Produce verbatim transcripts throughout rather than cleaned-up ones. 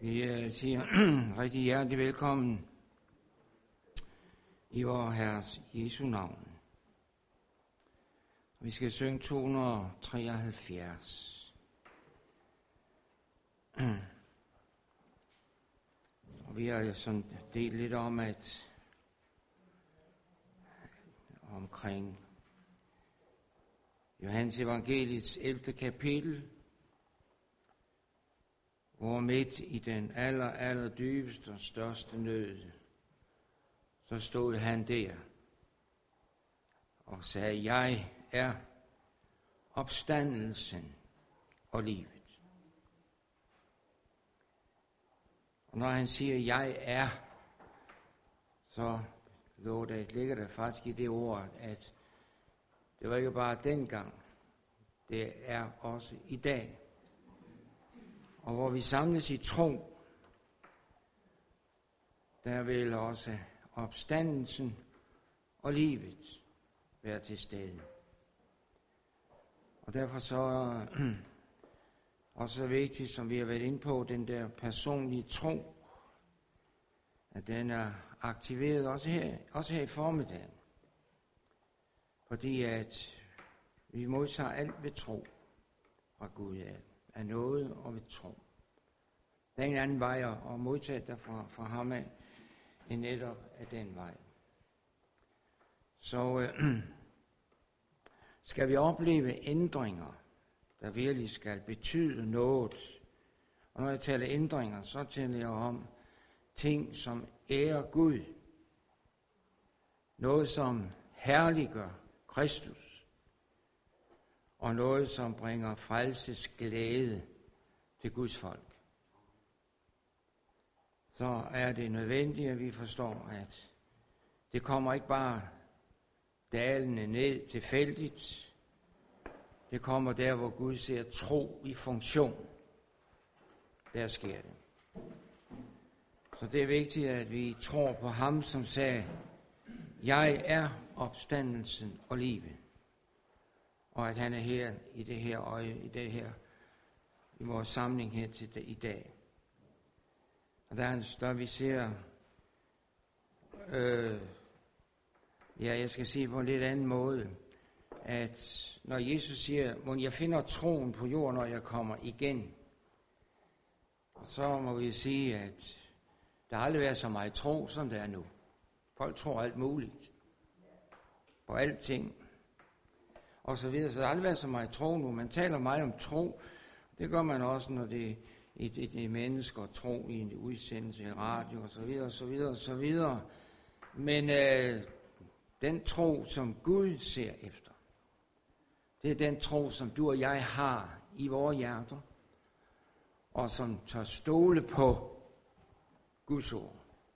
Vi siger rigtig hjertelig velkommen i vor Herres Jesu navn. Vi skal synge to hundrede og treoghalvfjerds. Og vi har sådan delt lidt om, at omkring Johannes Evangeliets ellevte kapitel, hvor midt i den aller, aller dybeste og største nød, så stod han der og sagde, jeg er opstandelsen og livet. Og når han siger, jeg er, så lå der, ligger der faktisk i det ord, at det var ikke bare dengang, det er også i dag. Og hvor vi samles i tro, der vil også opstandelsen og livet være til stede. Og derfor så også vigtigt, som vi har været inde på, den der personlige tro, at den er aktiveret også her, også her i formiddagen. Fordi at vi modtager alt ved tro fra Gud af. af noget og ved tro. Der er ingen anden vej at modtage der fra, fra ham af, end netop af den vej. Så øh, skal vi opleve ændringer, der virkelig skal betyde noget. Og når jeg taler ændringer, så taler jeg om ting, som ærer Gud. Noget, som herliggør Kristus. Og noget, som bringer frelses glæde til Guds folk. Så er det nødvendigt, at vi forstår, at det kommer ikke bare dalende ned tilfældigt. Det kommer der, hvor Gud ser tro i funktion. Der sker det. Så det er vigtigt, at vi tror på ham, som sagde, jeg er opstandelsen og livet. Og at han er her i det her øje, i det her, i vores samling her til det, i dag. Og der, er, der vi ser, øh, ja, jeg skal sige på en lidt anden måde, at når Jesus siger, må jeg finder troen på jorden, når jeg kommer igen, så må vi sige, at der har aldrig været så meget tro, som der er nu. Folk tror alt muligt. På alting. Og så videre. Så der har aldrig været så meget tro nu. Man taler meget om tro. Det gør man også, når det er det, det mennesker tro i en udsendelse i radio og så videre, og så videre, og så videre. Men øh, den tro, som Gud ser efter, det er den tro, som du og jeg har i vores hjerter, og som tager stole på Guds ord.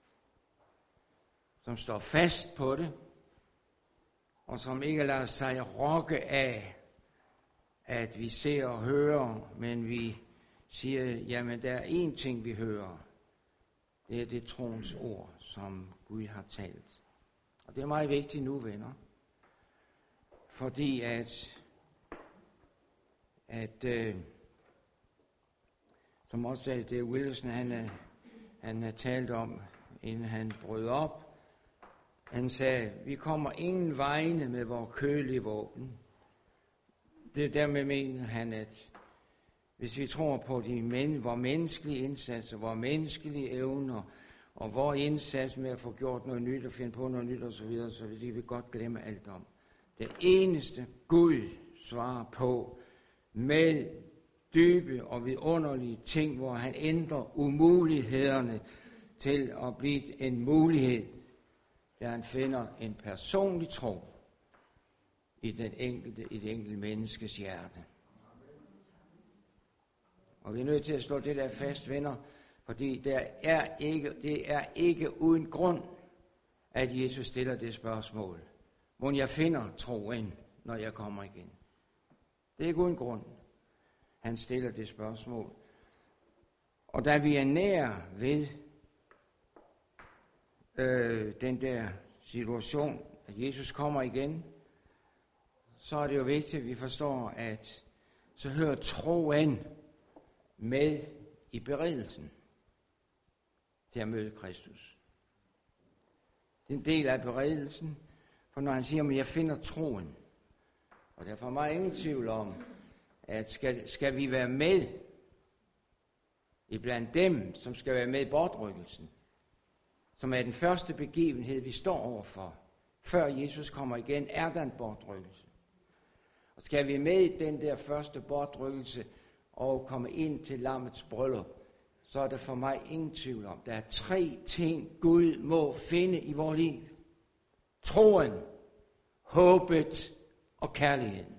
Som står fast på det, og som ikke lader sig rokke af, at vi ser og hører, men vi siger, jamen der er én ting, vi hører. Det er det troens ord, som Gud har talt. Og det er meget vigtigt nu, venner. Fordi at, at øh, som også er det Wilson, han, han har talt om, inden han brød op, han sagde, vi kommer ingen vegne med vores kølige våben. Det dermed mener han, at hvis vi tror på de men, vores menneskelige indsatser, vores menneskelige evner, og vores indsats med at få gjort noget nyt og finde på noget nyt osv., så vil vi godt glemme alt om. Det eneste Gud svarer på med dybe og vidunderlige ting, hvor han ændrer umulighederne til at blive en mulighed, der han finder en personlig tro i den enkelte, i det enkelte menneskes hjerte. Og vi er nødt til at slå det der fast, venner, fordi der er ikke, det er ikke uden grund, at Jesus stiller det spørgsmål. Hvor jeg finder troen, når jeg kommer igen. Det er ikke uden grund, han stiller det spørgsmål. Og da vi er nær ved Øh, den der situation, at Jesus kommer igen, så er det jo vigtigt, at vi forstår, at så hører troen med i beredelsen. til at møde Kristus. Det er en del af beredelsen, for når han siger, at jeg finder troen. Og der er for mig ingen tvivl om, at skal, skal vi være med i blandt dem, som skal være med i bortrykkelsen, som er den første begivenhed, vi står overfor, før Jesus kommer igen, er der en bortrykkelse. Og skal vi med i den der første bortrykkelse og komme ind til lammets bryllup, så er der for mig ingen tvivl om, der er tre ting, Gud må finde i vores liv. Troen, håbet og kærligheden.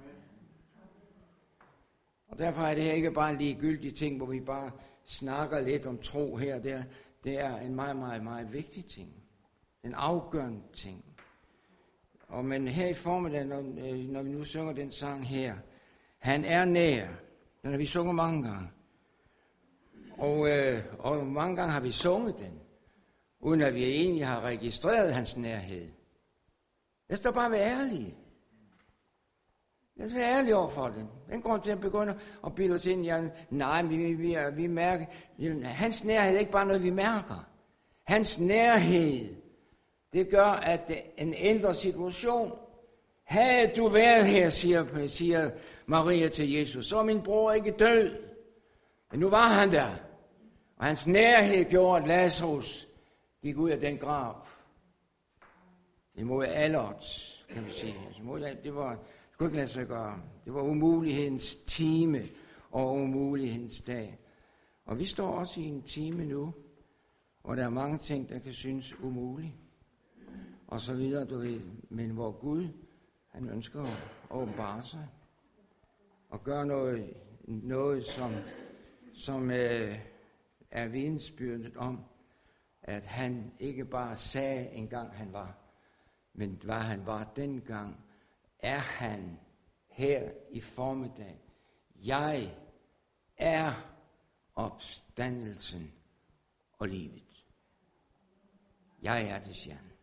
Og derfor er det her ikke bare en ligegyldig ting, hvor vi bare snakker lidt om tro her og der. Det er en meget, meget, meget vigtig ting. En afgørende ting. Og men her i formiddag, når, når vi nu synger den sang her, han er nær. Den har vi sunget mange gange. Og, øh, og mange gange har vi sunget den, uden at vi egentlig har registreret hans nærhed. Lad os da bare være ærlige. Lad os være ærlige over for den. Den går til at begynde at bilde os ind. Ja, nej, vi, vi, vi, vi mærker. Hans nærhed er ikke bare noget, vi mærker. Hans nærhed, det gør, at det en ændrer situation. Havde du været her, siger, siger Maria til Jesus, så er min bror ikke død. Men nu var han der. Og hans nærhed gjorde, at Lazarus gik ud af den grav. Imod alle odds, kan man sige. Altså, det var, det kunne ikke lade sig gøre. Det var umulighedens time og umulighedens dag. Og vi står også i en time nu, hvor der er mange ting, der kan synes umulige. Og så videre, du ved. Men hvor Gud, han ønsker at åbenbare sig. Og gøre noget, noget som, som øh, er vidensbyrdet om, at han ikke bare sagde engang han var, men hvad han var dengang, er han her i formiddag. Jeg er opstandelsen og livet. Jeg er det, siger han.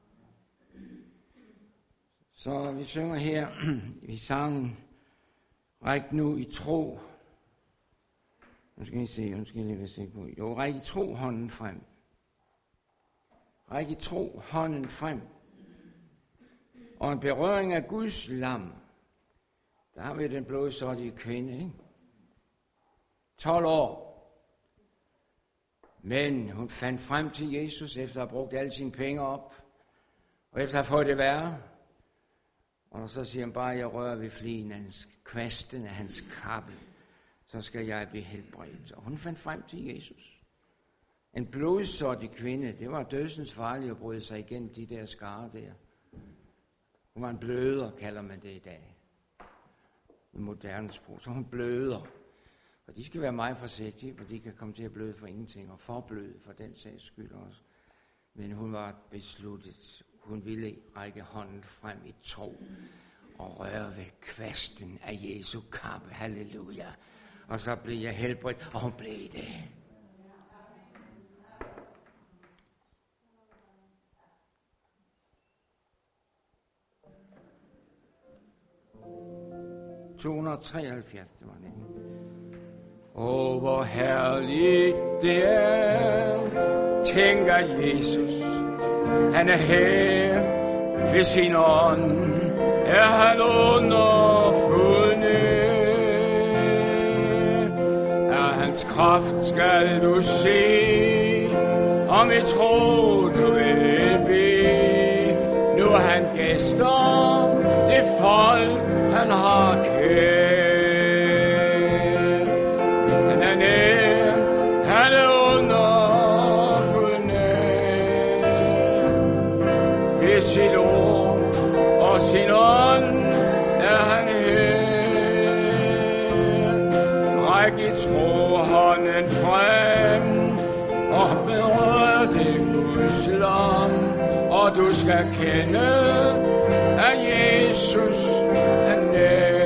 Så vi synger her i sangen, ræk nu i tro. Nu skal I se, nu skal I lige se på. Jo, ræk i tro hånden frem. Ræk i tro hånden frem. Og en berøring af Guds lam. Der har vi den blodsårlige kvinde, ikke? tolv år. Men hun fandt frem til Jesus, efter at have brugt alle sine penge op. Og efter at have fået det værre. Og så siger han bare, jeg rører ved flien af hans kvasten af hans kappe. Så skal jeg blive helbredt. Og hun fandt frem til Jesus. En blodsårlig kvinde, det var dødsens farligt at bryde sig igennem de der skarer der. Hun var en bløder, kalder man det i dag. I moderne sprog. Så hun bløder. Og de skal være meget forsigtige, for de kan komme til at bløde for ingenting, og forbløde for den sags skyld også. Men hun var besluttet. Hun ville række hånden frem i tro og røre ved kvasten af Jesu kappe. Halleluja. Og så blev jeg helbredt, og hun blev det. to hundrede og treoghalvfjerds, det var det. Åh, hvor herligt det er, tænker Jesus. Han er her ved sin ånd, er han underfundet. Af hans kraft skal du se, om i tro du vil bede. Nu er han gæster, det folk han har kært. Han er nær, han er underfundet. Ved sit ord og sin ånd er han her. Ræk i tro hånden frem og berør det Guds lam, og du skal kende, at Jesus er nær.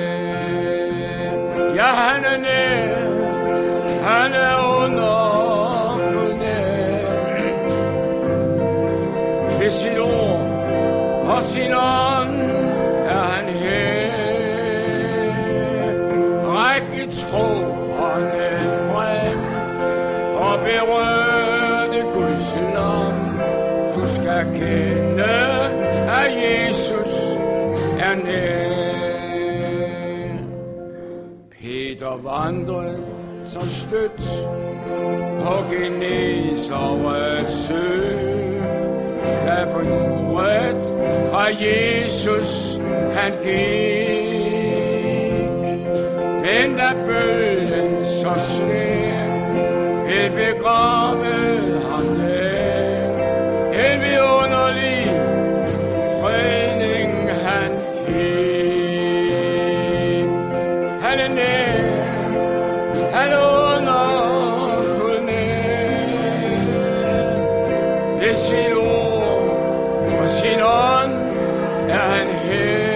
Ja, han er nær, han er underfundet. Ved sit ord og sin ånd er han her. Ræk i tro hånden frem og berør du skal kende, at Jesus er nær. Peter vandrede så stødt på Genesarets sø, da budet fra Jesus han gik. Men da bølgen så svær vil begrave ham der, en vidunderlig redning han fik. Han er nær, han er underfuld nær, ved sin ord og sin ånd er han her.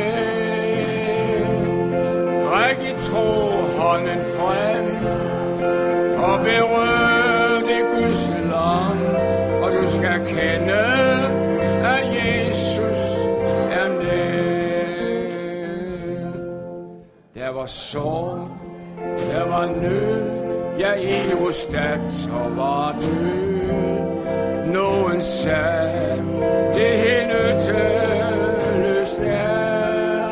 Ræk i tro hånden frem og berør det Guds lam, og du skal kende, at Jesus er nær. Der var sorg, der var nød, ja, Eurostat og var død. Nogen sagde, det helt nytteløst er,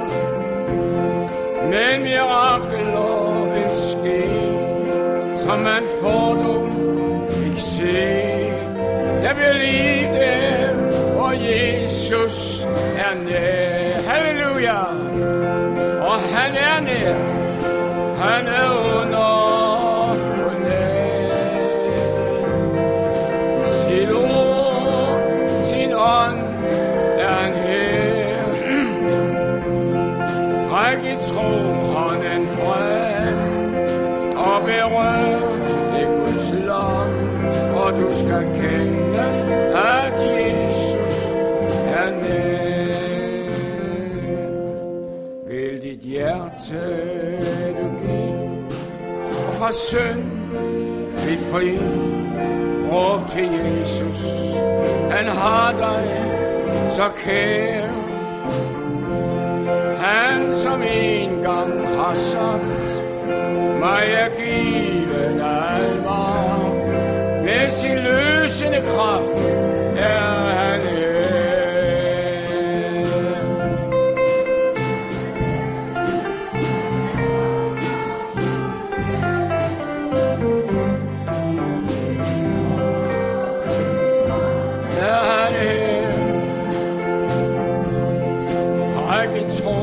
men mirakler vil ske, som man fordum ikke se. Der bliver liv der, hvor Jesus er nær. Halleluja! Og han er nær, han er underfuld nær. Sit ord, sin ånd er han her. Ræk i tro hånden frem og berør det Guds lam, og du skal kende, at Jesus er nær. Vil dit hjerte du give, og fra synd bliv fri, råb til Jesus, han har dig så kær. Han som engang har sagt, mig er given alvar, med sin løsende kraft er han her. Er han her? Ræk i tro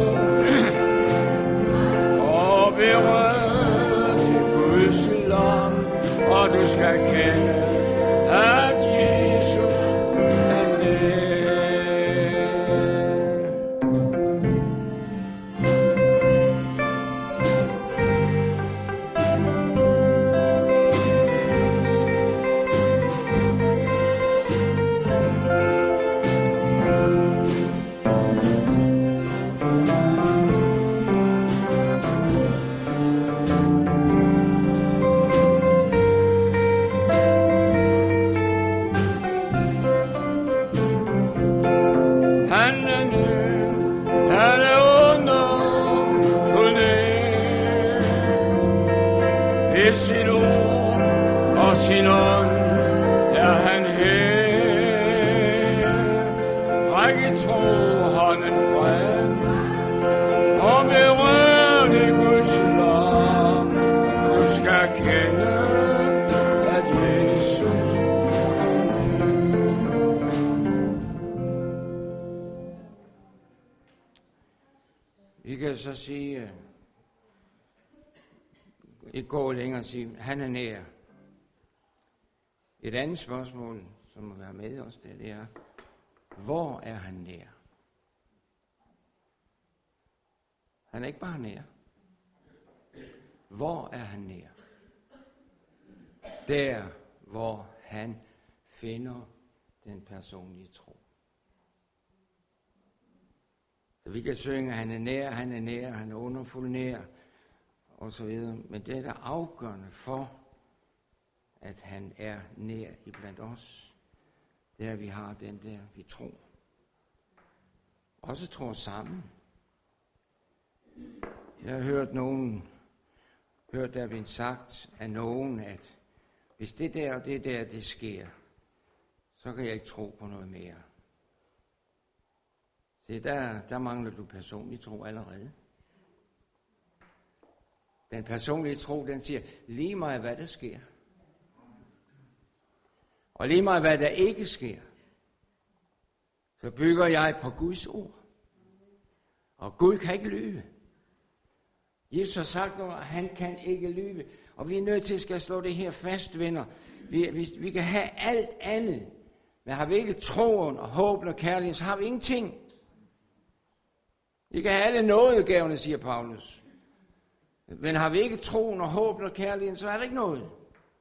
og berør det Guds lam, og du skal kende, at Jesus er nær. Sin ord og sin ånd er han her. Ræk i tro hånden frem og berør det Guds lam, du skal kende, at Jesus er nær. Vi kan så sige, ikke gå længere og sige, han er nær. Et andet spørgsmål, som må være med os, det, det er, hvor er han nær? Han er ikke bare nær. Hvor er han nær? Der, hvor han finder den personlige tro. Så vi kan synge, han er nær, han er nær, han er underfuld nær, og så videre. Men det er der afgørende for, at han er nær iblandt os. Det er, at vi har den der, vi tror. Også tror sammen. Jeg har hørt nogen, hørt der er sagt af nogen, at hvis det der og det der, det sker, så kan jeg ikke tro på noget mere. Se, der, der mangler du personlig tro allerede. Den personlige tro, den siger, lige meget hvad der sker. Og lige meget hvad der ikke sker, så bygger jeg på Guds ord. Og Gud kan ikke lyve. Jesus har sagt noget, og han kan ikke lyve. Og vi er nødt til at skal slå det her fast, venner. Vi, vi, vi kan have alt andet. Men har vi ikke troen og håben og kærlighed, så har vi ingenting. Vi kan have alle nådegaverne, siger Paulus. Men har vi ikke troen og håben og kærligheden, så er der ikke noget.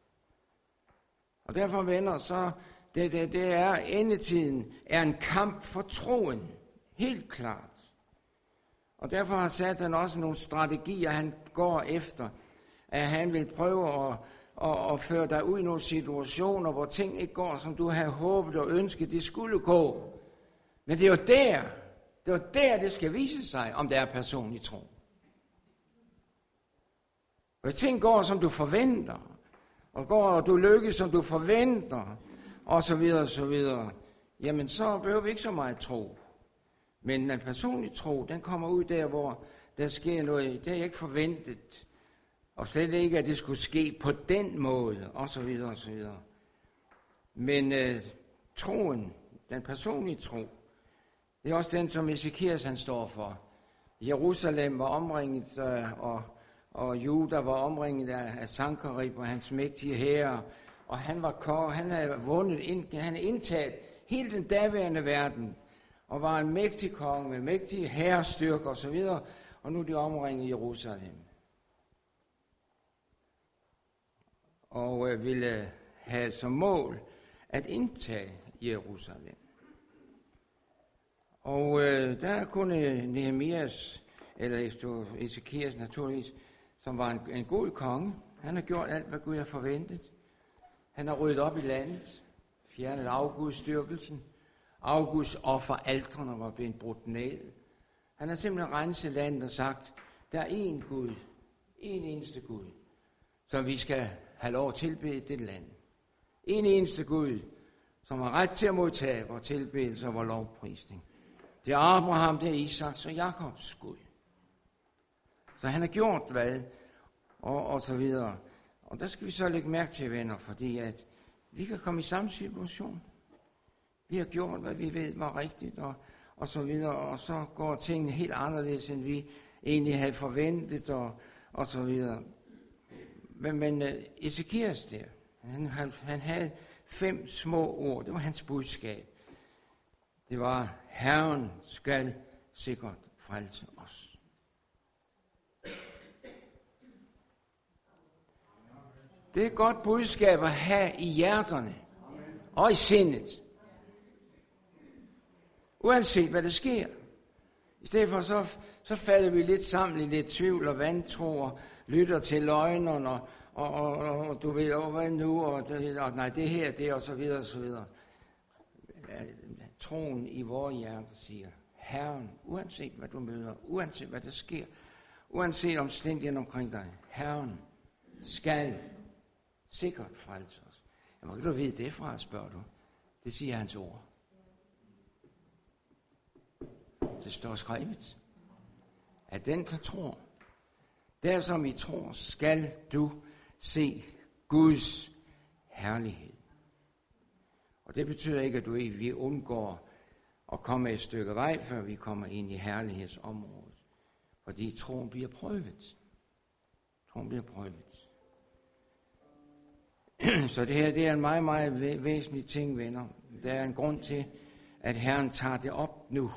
Og derfor, venner, så det, det, det er endetiden er en kamp for troen. Helt klart. Og derfor har Satan også nogle strategier, han går efter. At han vil prøve at, at, at føre dig ud i nogle situationer, hvor ting ikke går, som du havde håbet og ønsket, det skulle gå. Men det er jo der, det er jo der, det skal vise sig, om det er personlig tro. Hvis ting går, som du forventer, og går, og du lykkes, som du forventer, og så videre, og så videre, jamen så behøver vi ikke så meget tro. Men en personlig tro, den kommer ud der, hvor der sker noget, det er ikke forventet, og slet ikke, at det skulle ske på den måde, og så videre, og så videre. Men øh, troen, den personlige tro, det er også den, som Ezekias han står for. Jerusalem var omringet, øh, og, og Juda var omringet af, af Sankerib og hans mægtige hære, og han var konge, han havde vundet, ind, han havde indtaget hele den daværende verden, og var en mægtig konge med mægtige hærstyrker og så videre, og nu er de omringet Jerusalem. Og øh, ville have som mål at indtage Jerusalem. Og øh, der kunne Nehemias, eller Ezekias naturligvis, som var en, en god konge, han har gjort alt, hvad Gud har forventet. Han har ryddet op i landet, fjernet afgudstyrkelsen, afgudsofferaltrene var blevet brudt ned. Han har simpelthen renset landet og sagt, der er én Gud, én eneste Gud, som vi skal have lov at tilbede det land. En eneste Gud, som har ret til at modtage vores tilbedelse og vores lovprisning. Det er Abraham, det er Isaks og Jakobs Gud. Så han har gjort hvad, og, og så videre. Og der skal vi så lægge mærke til, venner, fordi at vi kan komme i samme situation. Vi har gjort, hvad vi ved var rigtigt, og, og så videre, og så går tingene helt anderledes, end vi egentlig havde forventet, og, og så videre. Men, men uh, Ezekias der, han, han, han havde fem små ord, det var hans budskab. Det var, Herren skal sikkert frelse os. Det er et godt budskab at have i hjerterne og i sindet. Uanset hvad der sker. I stedet for så, så falder vi lidt sammen i lidt tvivl og vantro og lytter til løgnerne og, og, og, og du ved, og hvad nu, og, det, og nej, det her, det og så videre og så videre. Troen i vores hjerte siger, Herren, uanset hvad du møder, uanset hvad der sker, uanset omstændighederne omkring dig, Herren skal sikkert frelse os. Ja, hvor kan du vide det fra, spørger du? Det siger hans ord. Det står skrevet, at den, der tror, der som I tror, skal du se Guds herlighed. Og det betyder ikke, at du ikke vi undgår at komme et stykke vej, før vi kommer ind i herlighedsområdet. Fordi troen bliver prøvet. Troen bliver prøvet. Så det her det er en meget, meget væsentlig ting, venner. Der er en grund til, at Herren tager det op nu.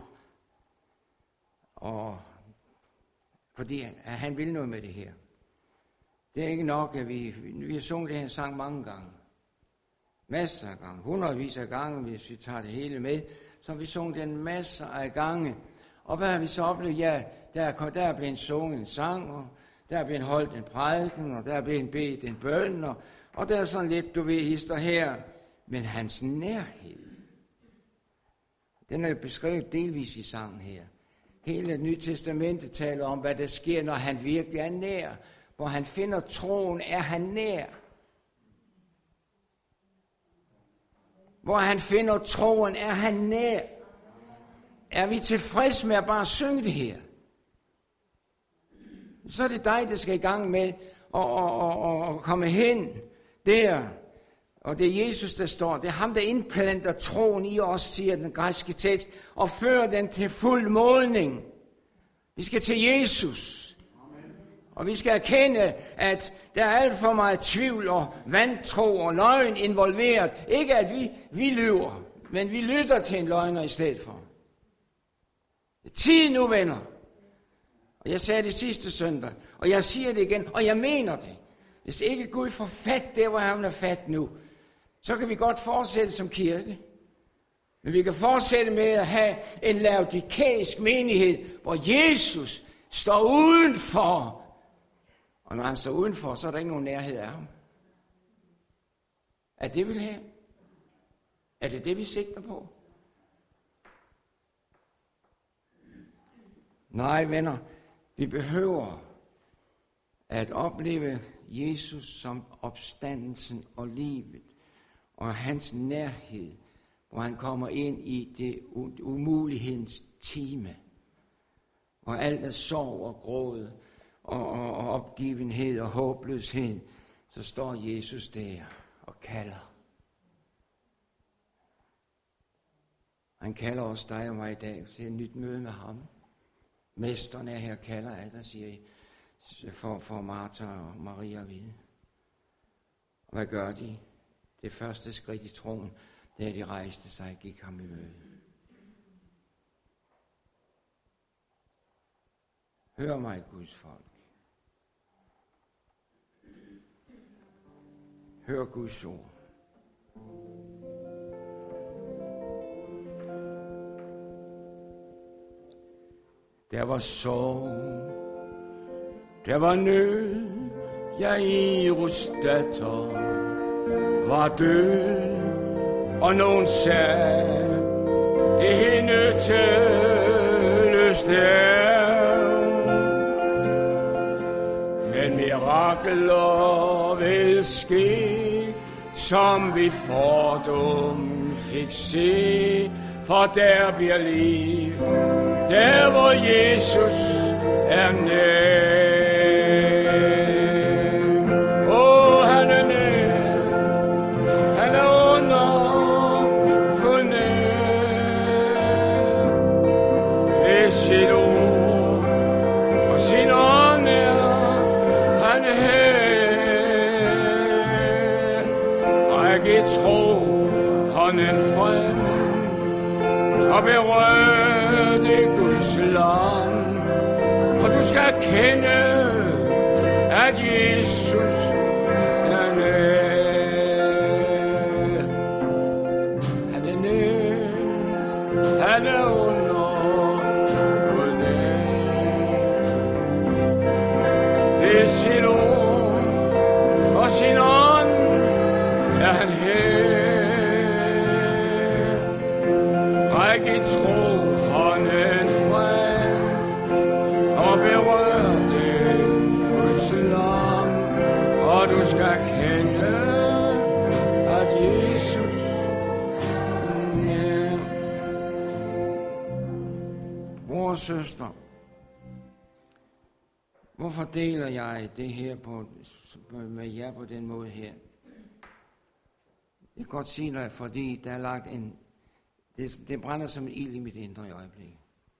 Og fordi at han vil noget med det her. Det er ikke nok, at vi, vi har sunget det her sang mange gange. Masser af gange. Hundredvis af gange, hvis vi tager det hele med. Så har vi sunget den masser af gange. Og hvad har vi så oplevet? Ja, der er, der er blevet sunget en sang, og der er blevet holdt en prædiken, og der er blevet bedt en bøn, og, og der er sådan lidt, du ved, hister her. Men hans nærhed, den er beskrevet delvis i sangen her. Hele Nye Testamentet taler om, hvad der sker, når han virkelig er nær. Hvor han finder troen, er han nær. hvor han finder troen, er han nær. Er vi tilfreds med at bare synge det her? Så er det dig, der skal i gang med at, at, at, at komme hen der. Og det er Jesus, der står. Det er ham, der indplanter troen i os, siger den græske tekst, og fører den til fuld modning. Vi skal til Jesus. Amen. Og vi skal erkende, at der er alt for meget tvivl og vantro og løgn involveret. Ikke at vi, vi lyver, men vi lytter til en løgner i stedet for. Det er tid nu, venner. Og jeg sagde det sidste søndag, og jeg siger det igen, og jeg mener det. Hvis ikke Gud får fat der, hvor han er fat nu, så kan vi godt fortsætte som kirke. Men vi kan fortsætte med at have en laodikæisk menighed, hvor Jesus står udenfor. Og når han står udenfor, så er der ikke nogen nærhed af ham. Er det, vi vil have? Er det det, vi sigter på? Nej, venner, vi behøver at opleve Jesus som opstandelsen og livet, og hans nærhed, hvor han kommer ind i det umulighedens time, hvor alt er sorg og gråd og, og, og opgivenhed og håbløshed, så står Jesus der og kalder. Han kalder også dig og mig i dag til et nyt møde med ham. Mesteren er her, kalder af dig, siger I, for, for Martha og Maria at vide. Og hvad gør de? Det første skridt i troen, det er, de rejste sig og gik ham i møde. Hør mig, Guds folk. Hør Guds ord. Der var sorg, der var nød, Jairus datter var død, og nogen sagde, det hende tælles der. Men mirakler vil ske, som vi fordum fik se, for der bliver liv, der hvor Jesus er nær. Åh, han er nær, han er underfundet. Ved sit ord og sin ånd er han her. Ræk i tro hånden frem og berør det Guds lam, og du skal kende, at Jesus er nær. Han er nær, han er underfundet. Ved sin ord og sin ånd er han her. Ræk i tro hånden frem og berør det Guds lam, og du skal kende, at Jesus er nær. Bror og søster, hvorfor deler jeg det her på, med jer på den måde her? Jeg kan godt sige dig, fordi der er lagt en Det, det brænder som en ild i mit indre i øjeblikket.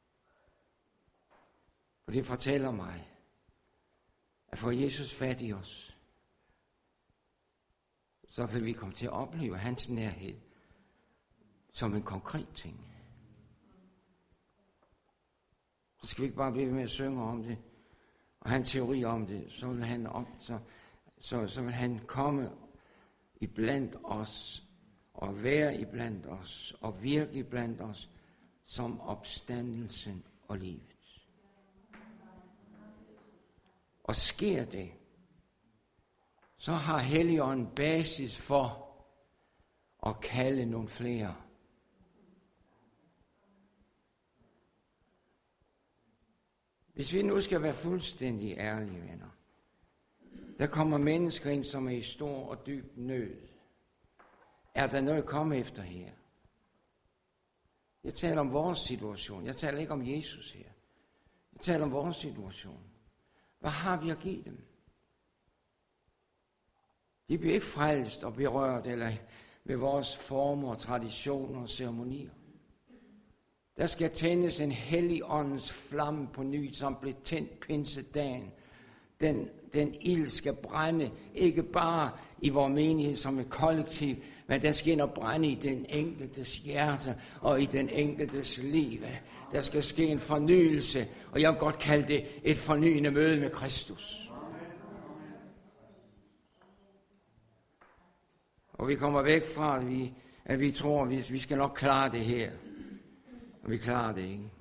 Og det fortæller mig, at får Jesus fat i os, så vil vi komme til at opleve hans nærhed som en konkret ting. Så skal vi ikke bare blive ved med at synge om det, og have en teori om det, så vil han, op, så, så, så vil han komme iblandt os, og være iblandt os, og virke iblandt os, som opstandelsen og livet. Og sker det, så har Helligånden basis for at kalde nogle flere. Hvis vi nu skal være fuldstændig ærlige, venner, der kommer mennesker ind, som er i stor og dyb nød. Er der noget at komme efter her? Jeg taler om vores situation. Jeg taler ikke om Jesus her. Jeg taler om vores situation. Hvad har vi at give dem? De bliver ikke frelst og berørt eller ved vores former, traditioner og ceremonier. Der skal tændes en hellig åndens flamme på ny, som blev tændt pinsedagen. Den, den ild skal brænde, ikke bare i vores menighed som et kollektiv, men den skal ind og brænde i den enkeltes hjerte og i den enkeltes liv. Der skal ske en fornyelse, og jeg vil godt kalde det et fornyende møde med Kristus. Og vi kommer væk fra, at vi, at vi tror, at vi, vi skal nok klare det her. Og vi klarer det ikke.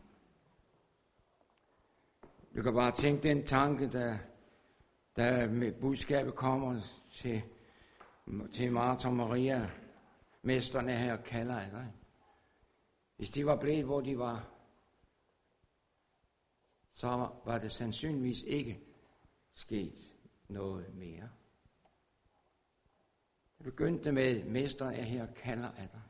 Du kan bare tænke den tanke, der, der med budskabet kommer til, til Martha og Maria. Mesterne her kalder af dig. Hvis de var blevet, hvor de var, så var det sandsynligvis ikke sket noget mere. Det begyndte med, mesteren er her kalder af dig.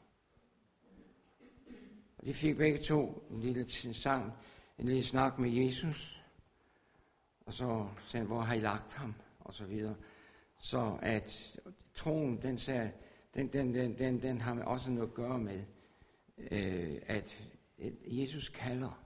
Og de fik begge to en lille sang, en lille snak med Jesus. Og så sagde, hvor har I lagt ham? Og så videre. Så at troen, den, sagde, den, den, den, den, den har også noget at gøre med, øh, at Jesus kalder.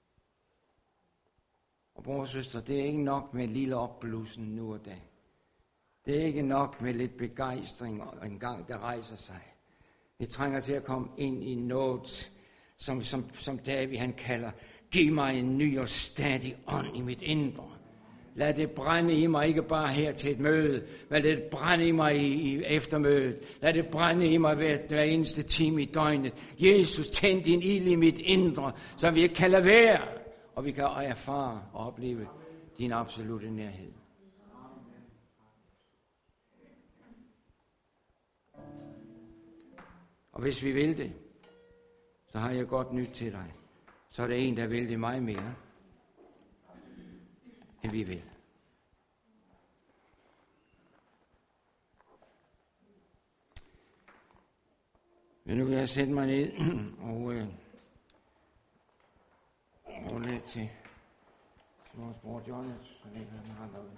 Og bror og søster, det er ikke nok med en lille opblussen nu og da. Det er ikke nok med lidt begejstring og en gang, der rejser sig. Vi trænger til at komme ind i noget, som, som, som David han kalder, giv mig en ny og stadig ånd i mit indre. Lad det brænde i mig, ikke bare her til et møde, men lad det brænde i mig i, i eftermødet. Lad det brænde i mig hver, hver eneste time i døgnet. Jesus, tænd din ild i mit indre, så vi ikke kan lade være, og vi kan erfare og opleve din absolute nærhed. Og hvis vi vil det, så har jeg godt nyt til dig. Så er det en, der vil det meget mere, end vi vil. Men nu vil jeg sætte mig ned og, øh, og lidt til vores bror Jonas, så det kan han noget.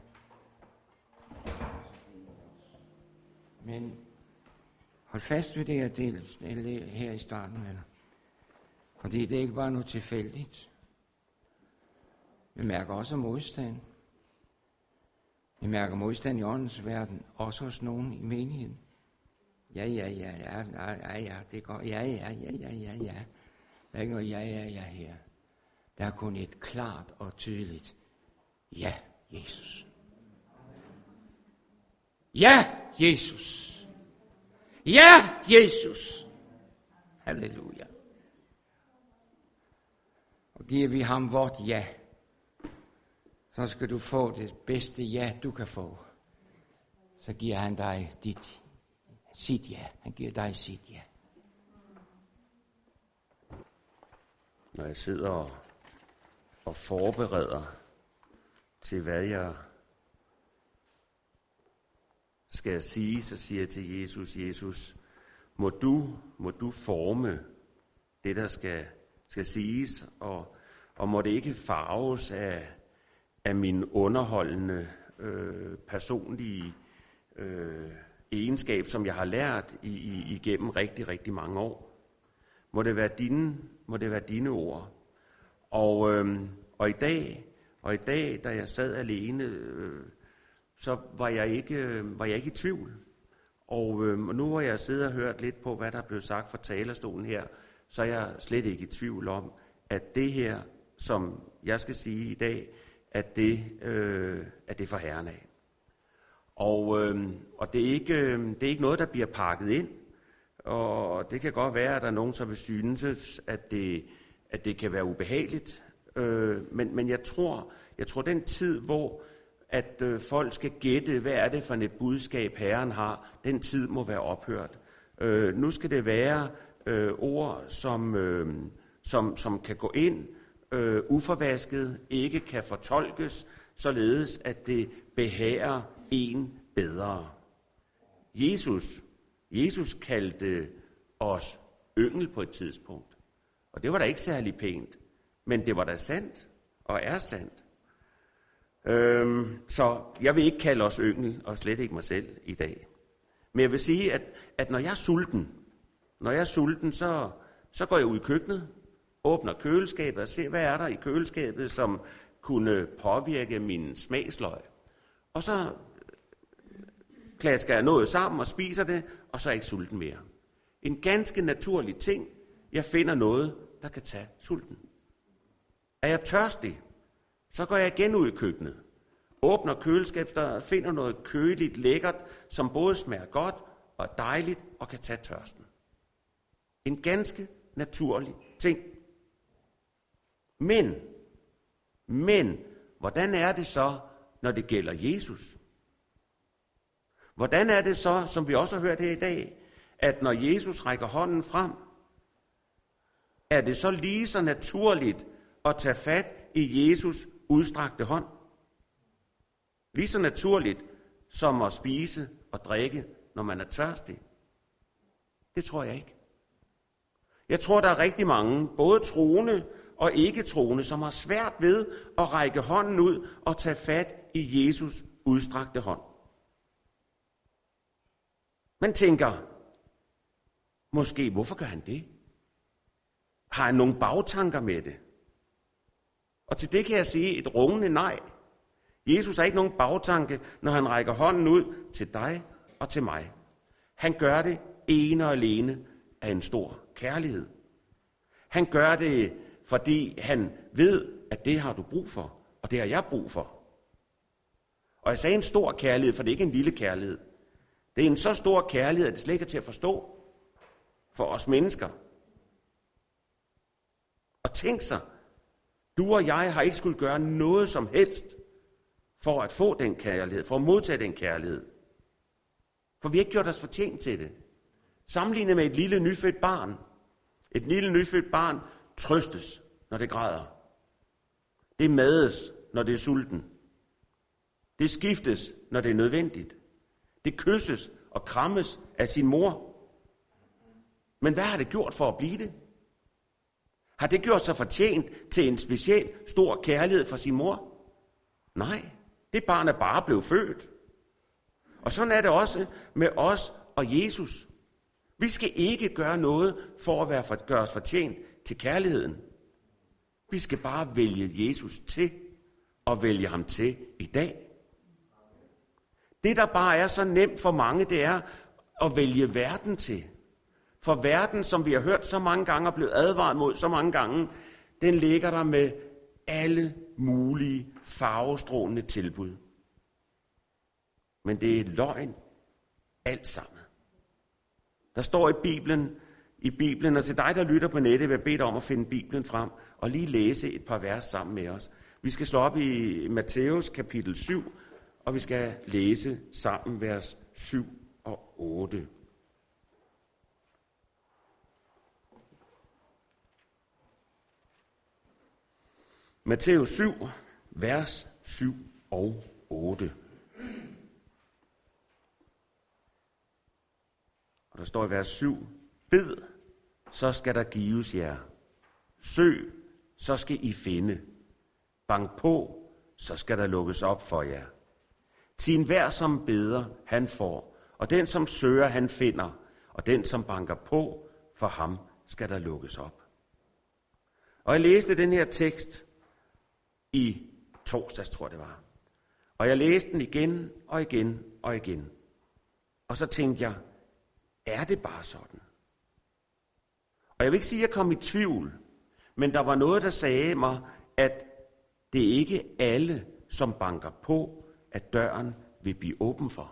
Men hold fast ved det her del her i starten, venner. Fordi det er ikke bare noget tilfældigt. Vi mærker også modstand. Vi mærker modstand i åndens verden, også hos nogen i menigheden. Ja, ja, ja, ja, ja, ja, ja, det går. Ja, ja, ja, ja, ja, ja. Der er ikke noget ja, ja, ja her. Der er kun et klart og tydeligt ja, Jesus. Ja, Jesus. Ja, Jesus. Halleluja. Og giver vi ham vort ja, så skal du få det bedste ja, du kan få. Så giver han dig dit, sit ja. Han giver dig sit ja. Når jeg sidder og, og forbereder til, hvad jeg skal jeg sige, så siger jeg til Jesus, Jesus, må du, må du forme det, der skal, skal siges, og, og må det ikke farves af, af min underholdende øh, personlige øh, egenskab, som jeg har lært i, i, igennem rigtig, rigtig mange år. Må det være dine, må det være dine ord. Og, øh, og i dag, og i dag, da jeg sad alene, øh, så var jeg ikke, var jeg ikke i tvivl. Og øh, nu hvor jeg siddet og hørt lidt på, hvad der blev sagt fra talerstolen her, så er jeg slet ikke i tvivl om, at det her, som jeg skal sige i dag, at det, øh, at det er for Herren af. Og, øh, og det, er ikke, det er ikke noget, der bliver pakket ind. Og det kan godt være, at der er nogen, som vil synes, at det, at det kan være ubehageligt. Øh, men, men jeg tror, jeg tror, den tid, hvor at øh, folk skal gætte, hvad er det for et budskab, Herren har, den tid må være ophørt. Øh, nu skal det være øh, ord, som, øh, som, som kan gå ind, øh, uforvasket, ikke kan fortolkes, således at det behager en bedre. Jesus, Jesus kaldte os yngel på et tidspunkt. Og det var da ikke særlig pænt. Men det var da sandt, og er sandt. Øhm, så jeg vil ikke kalde os yngel, og slet ikke mig selv i dag. Men jeg vil sige, at, at når jeg er sulten, når jeg er sulten, så, så går jeg ud i køkkenet, åbner køleskabet og ser, hvad er der i køleskabet, som kunne påvirke min smagsløg. Og så klasker jeg noget sammen og spiser det, og så er jeg ikke sulten mere. En ganske naturlig ting. Jeg finder noget, der kan tage sulten. Er jeg tørstig, så går jeg igen ud i køkkenet. Åbner køleskabsdøren og finder noget køligt, lækkert, som både smager godt og er dejligt og kan tage tørsten. En ganske naturlig ting. Men, men, hvordan er det så, når det gælder Jesus? Hvordan er det så, som vi også har hørt her i dag, at når Jesus rækker hånden frem, er det så lige så naturligt at tage fat i Jesus udstrakte hånd? Lige så naturligt som at spise og drikke, når man er tørstig? Det tror jeg ikke. Jeg tror, der er rigtig mange, både troende og ikke troende, som har svært ved at række hånden ud og tage fat i Jesus udstrakte hånd. Man tænker, måske, hvorfor gør han det? Har han nogle bagtanker med det? Og til det kan jeg sige et rungende nej. Jesus har ikke nogen bagtanke, når han rækker hånden ud til dig og til mig. Han gør det ene og alene af en stor kærlighed. Han gør det, fordi han ved, at det har du brug for, og det har jeg brug for. Og jeg sagde en stor kærlighed, for det er ikke en lille kærlighed. Det er en så stor kærlighed, at det slet ikke er til at forstå for os mennesker. Og tænk sig, du og jeg har ikke skulle gøre noget som helst for at få den kærlighed, for at modtage den kærlighed. For vi har ikke gjort os fortjent til det. Sammenlignet med et lille nyfødt barn. Et lille nyfødt barn trøstes, når det græder. Det mades, når det er sulten. Det skiftes, når det er nødvendigt. Det kysses og krammes af sin mor. Men hvad har det gjort for at blive det? Har det gjort sig fortjent til en speciel stor kærlighed for sin mor? Nej, det barn er bare blevet født. Og sådan er det også med os og Jesus. Vi skal ikke gøre noget for at være for, gøre os fortjent til kærligheden. Vi skal bare vælge Jesus til og vælge ham til i dag. Det, der bare er så nemt for mange, det er at vælge verden til. For verden, som vi har hørt så mange gange og blevet advaret mod så mange gange, den ligger der med alle mulige farvestrålende tilbud. Men det er løgn alt sammen. Der står i Bibelen, i Bibelen, og til dig, der lytter på nettet, vil jeg bede dig om at finde Bibelen frem og lige læse et par vers sammen med os. Vi skal slå op i Matthæus kapitel syv, og vi skal læse sammen vers syv og otte. Matthæus syv, vers syv og otte. Og der står i vers syv, bed, så skal der gives jer. Søg, så skal I finde. Bank på, så skal der lukkes op for jer. Til enhver, som beder, han får, og den, som søger, han finder, og den, som banker på, for ham skal der lukkes op. Og jeg læste den her tekst i torsdags, tror jeg det var. Og jeg læste den igen og igen og igen. Og så tænkte jeg, er det bare sådan? Og jeg vil ikke sige, at jeg kom i tvivl, men der var noget, der sagde mig, at det ikke er alle, som banker på, at døren vil blive åben for.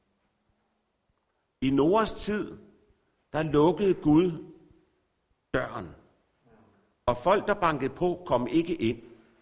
I Noas tid, der lukkede Gud døren. Og folk, der bankede på, kom ikke ind.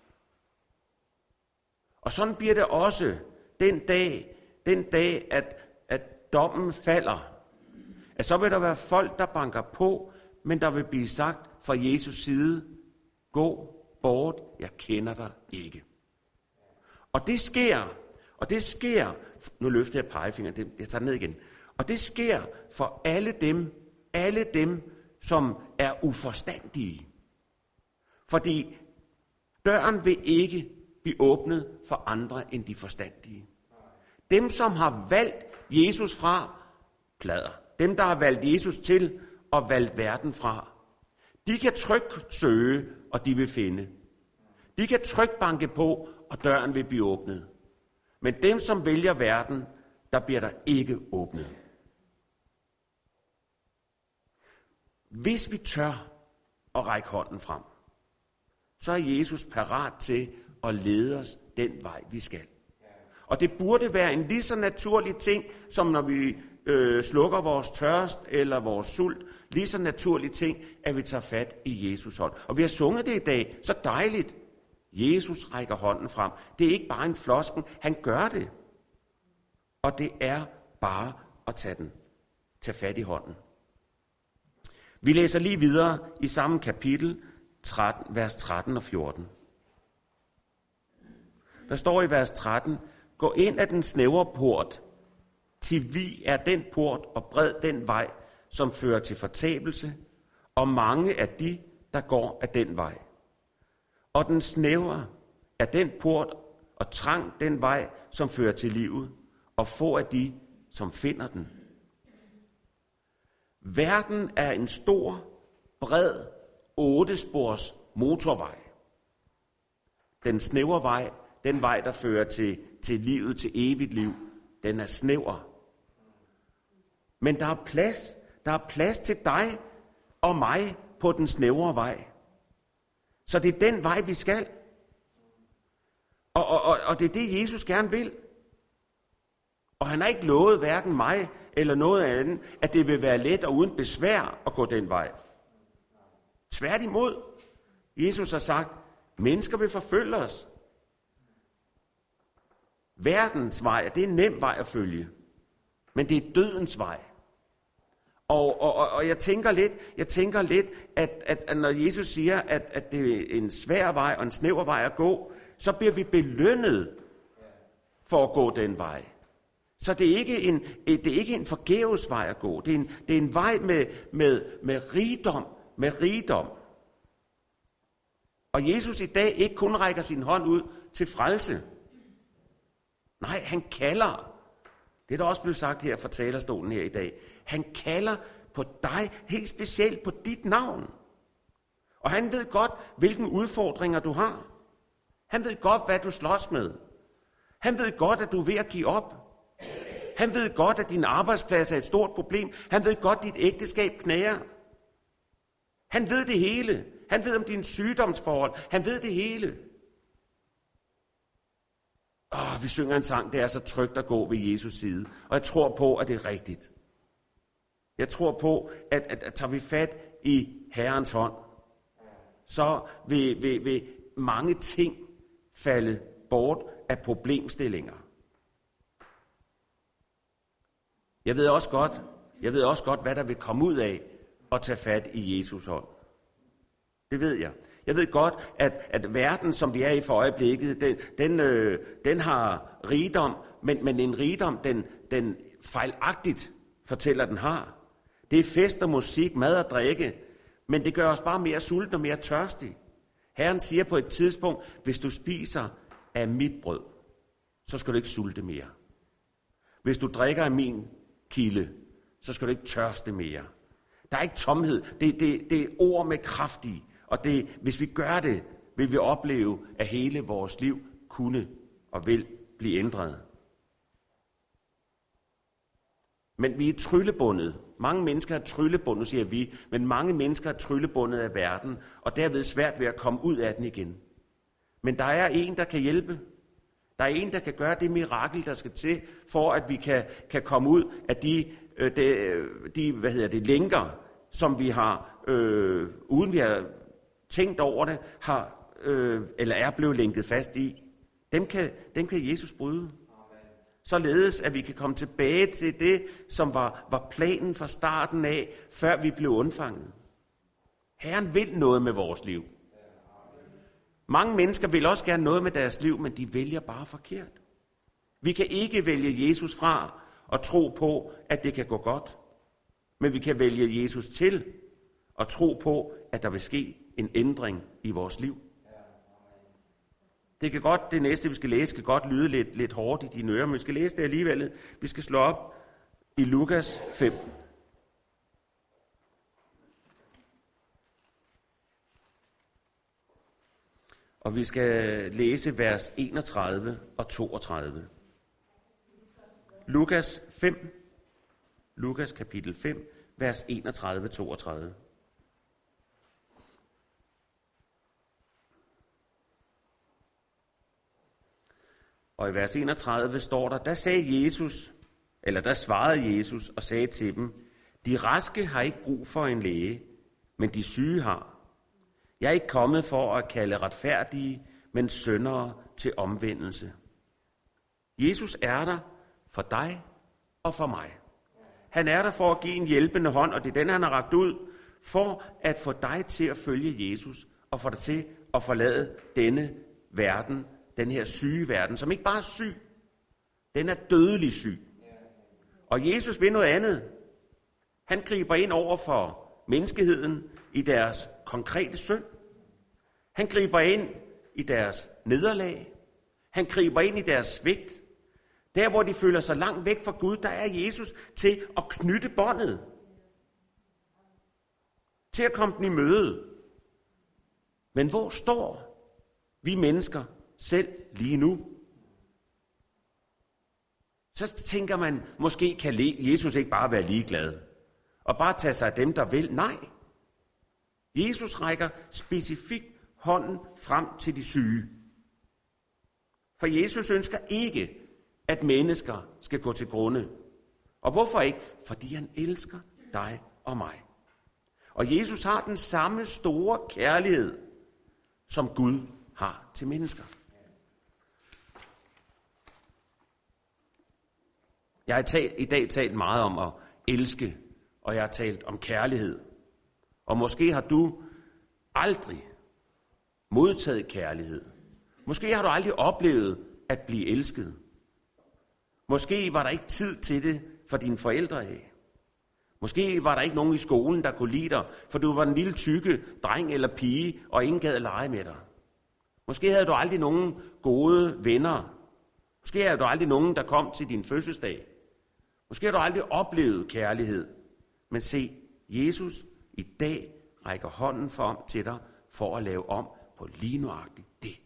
Og sådan bliver det også den dag, den dag at, at dommen falder. At så vil der være folk, der banker på, men der vil blive sagt fra Jesus side, gå bort, jeg kender dig ikke. Og det sker, og det sker, nu løfter jeg pegefingeren, jeg tager den ned igen. Og det sker for alle dem, alle dem, som er uforstandige. Fordi døren vil ikke blive åbnet for andre end de forstandige. Dem, som har valgt Jesus fra, plader. Dem, der har valgt Jesus til og valgt verden fra, de kan trygt søge, og de vil finde. De kan trygt banke på, og døren vil blive åbnet. Men dem, som vælger verden, der bliver der ikke åbnet. Hvis vi tør at række hånden frem, så er Jesus parat til at lede os den vej, vi skal. Og det burde være en lige så naturlig ting, som når vi øh, slukker vores tørst eller vores sult. Lige så naturlig ting, at vi tager fat i Jesus hånd. Og vi har sunget det i dag, så dejligt. Jesus rækker hånden frem. Det er ikke bare en flosken, han gør det. Og det er bare at tage den. Tage fat i hånden. Vi læser lige videre i samme kapitel, tretten, vers tretten og fjorten. Der står i vers tretten, gå ind ad den snævre port, til vid er den port og bred den vej, som fører til fortabelse, og mange er de, der går ad den vej. Og den snævre er den port og trang den vej, som fører til livet, og få af de, som finder den. Verden er en stor, bred, ottespors motorvej. Den snævre vej, den vej, der fører til, til livet, til evigt liv, den er snæver. Men der er plads, der er plads til dig og mig på den snævre vej. Så det er den vej, vi skal. Og, og, og, og det er det, Jesus gerne vil. Og han har ikke lovet hverken mig eller noget andet, at det vil være let og uden besvær at gå den vej. Tværtimod, Jesus har sagt, mennesker vil forfølge os. Verdens vej, det er en nem vej at følge, men det er dødens vej. Og, og, og, og jeg tænker lidt, jeg tænker lidt at, at, at når Jesus siger, at, at det er en svær vej og en snæver vej at gå, så bliver vi belønnet for at gå den vej. Så det er ikke en, det er ikke en forgæves vej at gå. Det er en, det er en vej med, med, med rigdom, med rigdom. Og Jesus i dag ikke kun rækker sin hånd ud til frelse. Nej, han kalder. Det er der også blevet sagt her fra talerstolen her i dag. Han kalder på dig, helt specielt på dit navn. Og han ved godt, hvilke udfordringer du har. Han ved godt, hvad du slås med. Han ved godt, at du er ved at give op. Han ved godt, at din arbejdsplads er et stort problem. Han ved godt, at dit ægteskab knager. Han ved det hele. Han ved om din sygdomsforhold. Han ved det hele. Åh, vi synger en sang, det er så trygt at gå ved Jesus side. Og jeg tror på, at det er rigtigt. Jeg tror på, at, at, at tager vi fat i Herrens hånd, så vil, vil, vil mange ting falde bort af problemstillinger. Jeg ved også godt, jeg ved også godt, hvad der vil komme ud af at tage fat i Jesus hånd. Det ved jeg. Jeg ved godt, at, at verden, som vi er i for øjeblikket, den, den, øh, den har rigdom, men, men en rigdom, den, den fejlagtigt fortæller, den har. Det er fest og musik, mad og drikke, men det gør os bare mere sultne og mere tørstige. Herren siger på et tidspunkt, hvis du spiser af mit brød, så skal du ikke sulte mere. Hvis du drikker af min kilde, så skal du ikke tørste mere. Der er ikke tomhed. Det, det, det er ord med kraft i. Og det, hvis vi gør det, vil vi opleve, at hele vores liv kunne og vil blive ændret. Men vi er tryllebundet. Mange mennesker er tryllebundet, siger vi, men mange mennesker er tryllebundet af verden, og derved svært ved at komme ud af den igen. Men der er en, der kan hjælpe. Der er en, der kan gøre det mirakel, der skal til, for at vi kan, kan komme ud af de, de, de hvad hedder det, lænker, som vi har, øh, uden vi har tænkt over det, har, øh, eller er blevet lænket fast i. Dem kan, dem kan Jesus bryde. Således, at vi kan komme tilbage til det, som var, var planen fra starten af, før vi blev undfanget. Herren vil noget med vores liv. Mange mennesker vil også gerne noget med deres liv, men de vælger bare forkert. Vi kan ikke vælge Jesus fra, og tro på, at det kan gå godt. Men vi kan vælge Jesus til og tro på, at der vil ske en ændring i vores liv. Det kan godt, det næste vi skal læse, kan godt lyde lidt, lidt hårdt i dine ører, men vi skal læse det alligevel. Vi skal slå op i Lukas fem. Og vi skal læse vers enogtredive og toogtredive. Lukas fem, Lukas kapitel fem, vers enogtredive og toogtredive. Og i vers enogtredive står der, der sagde Jesus, eller der svarede Jesus og sagde til dem, de raske har ikke brug for en læge, men de syge har. Jeg er ikke kommet for at kalde retfærdige, men syndere til omvendelse. Jesus er der for dig og for mig. Han er der for at give en hjælpende hånd, og det er den, han har rakt ud, for at få dig til at følge Jesus, og få dig til at forlade denne verden, den her syge verden, som ikke bare er syg, den er dødelig syg. Og Jesus vil noget andet. Han griber ind over for menneskeheden i deres konkrete synd. Han griber ind i deres nederlag. Han griber ind i deres svigt. Der, hvor de føler sig langt væk fra Gud, der er Jesus til at knytte båndet. Til at komme den i møde. Men hvor står vi mennesker selv lige nu? Så tænker man, måske kan Jesus ikke bare være ligeglad. Og bare tage sig af dem, der vil. Nej. Jesus rækker specifikt hånden frem til de syge. For Jesus ønsker ikke, at mennesker skal gå til grunde. Og hvorfor ikke? Fordi han elsker dig og mig. Og Jesus har den samme store kærlighed, som Gud har til mennesker. Jeg har talt, i dag talt meget om at elske, og jeg har talt om kærlighed. Og måske har du aldrig modtaget kærlighed. Måske har du aldrig oplevet at blive elsket. Måske var der ikke tid til det for dine forældre af. Måske var der ikke nogen i skolen, der kunne lide dig, for du var en lille tykke dreng eller pige, og ingen gad at lege med dig. Måske havde du aldrig nogen gode venner. Måske havde du aldrig nogen, der kom til din fødselsdag. Måske har du aldrig oplevet kærlighed. Men se, Jesus i dag rækker hånden frem til dig for at lave om på lige nøjagtigt det.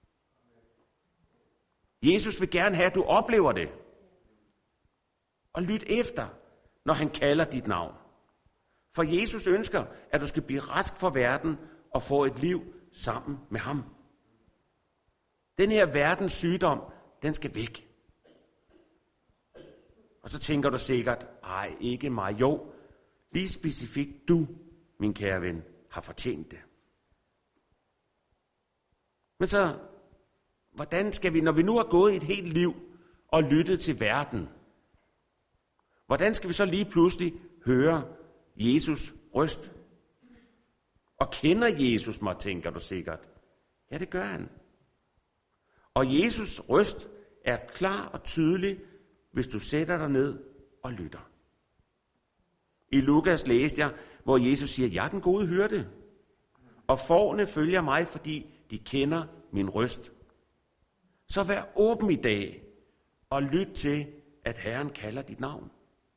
Jesus vil gerne have, at du oplever det. Og lyt efter, når han kalder dit navn. For Jesus ønsker, at du skal blive rask for verden og få et liv sammen med ham. Den her verdens sygdom, den skal væk. Og så tænker du sikkert, ej, ikke mig. Jo, lige specifikt du, min kære ven, har fortjent det. Men så, hvordan skal vi, når vi nu har gået et helt liv og lyttet til verden, hvordan skal vi så lige pludselig høre Jesus røst? Og kender Jesus mig, tænker du sikkert. Ja, det gør han. Og Jesus røst er klar og tydelig, hvis du sætter dig ned og lytter. I Lukas læste jeg, hvor Jesus siger, jeg er den gode hyrde, og fårene følger mig, fordi de kender min røst. Så vær åben i dag og lyt til, at Herren kalder dit navn.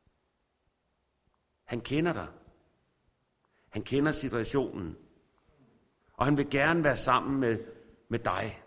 Han kender dig. Han kender situationen. Og han vil gerne være sammen med, med dig.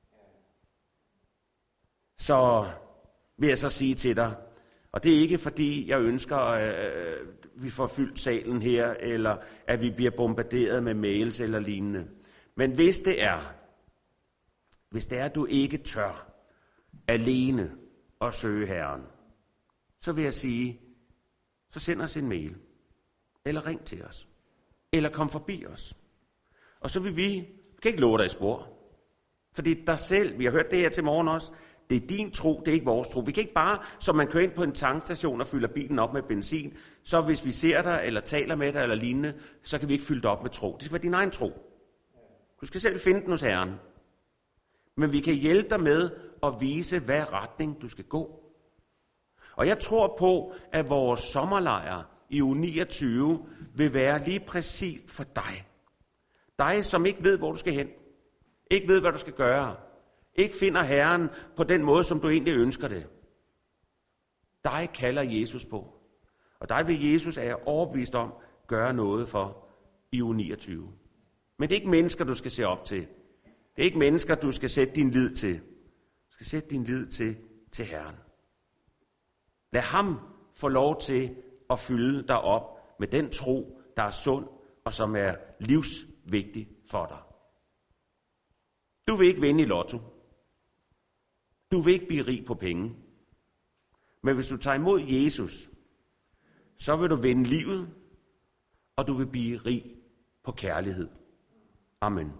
Så vil jeg så sige til dig, og det er ikke fordi, jeg ønsker, at øh, vi får fyldt salen her, eller at vi bliver bombarderet med mails eller lignende. Men hvis det er, hvis det er, at du ikke tør alene at søge Herren, så vil jeg sige, så send os en mail, eller ring til os, eller kom forbi os. Og så vil vi, vi kan ikke love dig i spor, fordi dig selv, vi har hørt det her til morgen også, det er din tro, det er ikke vores tro. Vi kan ikke bare, som man kører ind på en tankstation og fylder bilen op med benzin, så hvis vi ser dig, eller taler med dig, eller lignende, så kan vi ikke fylde det op med tro. Det skal være din egen tro. Du skal selv finde den hos Herren. Men vi kan hjælpe dig med at vise, hvad retning du skal gå. Og jeg tror på, at vores sommerlejr i uge niogtyve vil være lige præcis for dig. Dig, som ikke ved, hvor du skal hen. Ikke ved, hvad du skal gøre. Ikke finder Herren på den måde, som du egentlig ønsker det. Dig kalder Jesus på. Og dig vil Jesus, er jeg overbevist om, gøre noget for i uge niogtyve. Men det er ikke mennesker, du skal se op til. Det er ikke mennesker, du skal sætte din lid til. Du skal sætte din lid til, til Herren. Lad ham få lov til at fylde dig op med den tro, der er sund og som er livsvigtig for dig. Du vil ikke vinde i lotto. Du vil ikke blive rig på penge. Men hvis du tager imod Jesus, så vil du vinde livet, og du vil blive rig på kærlighed. Amen.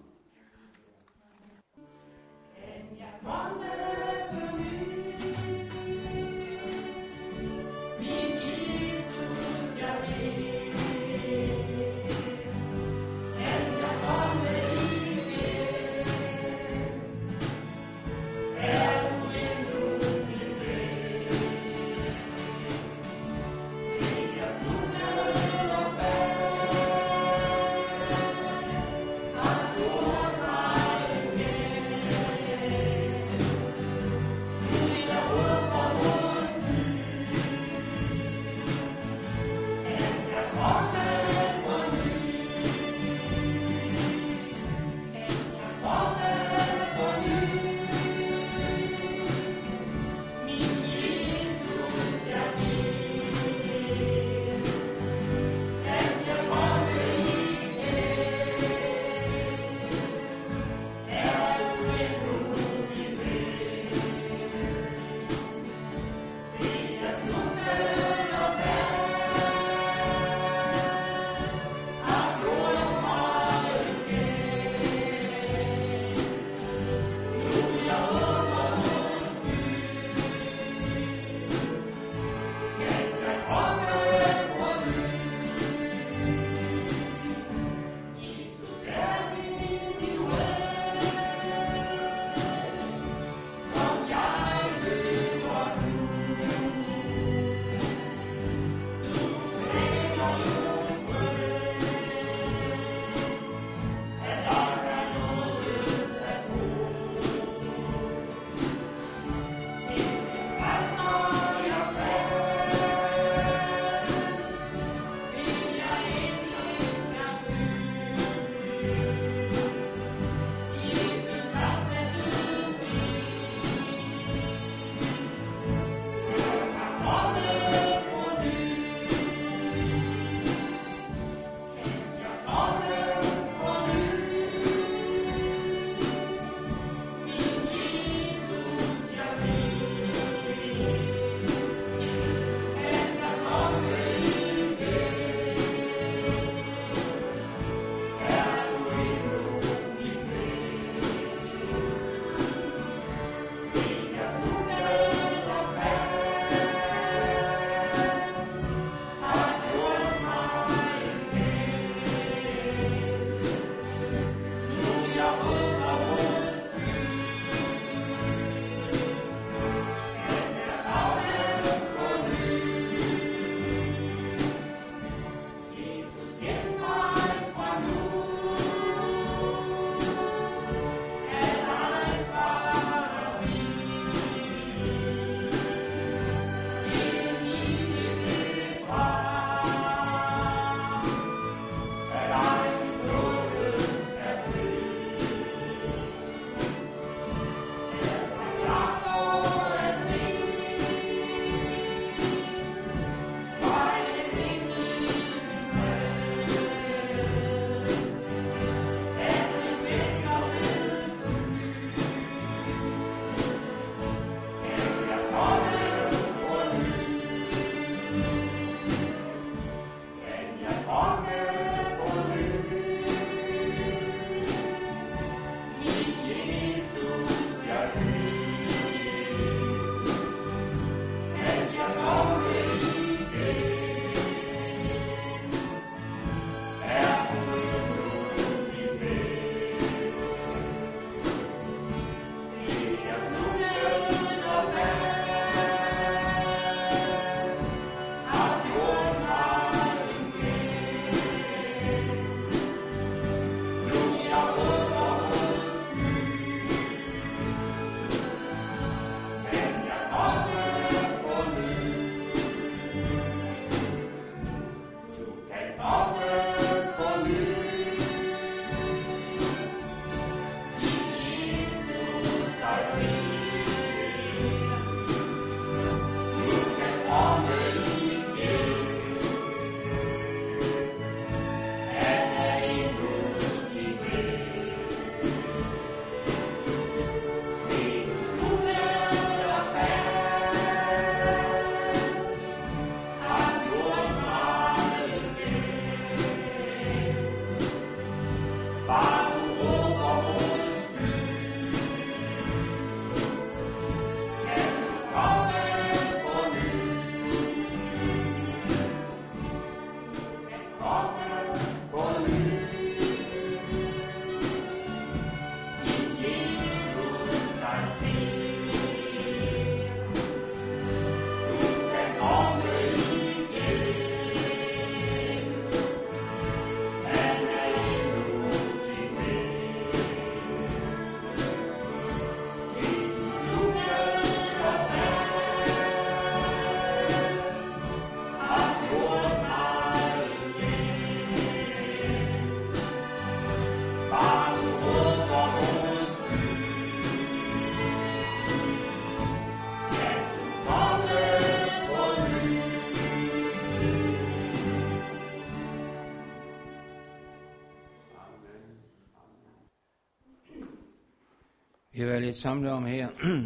Vi har været lidt samlet om her,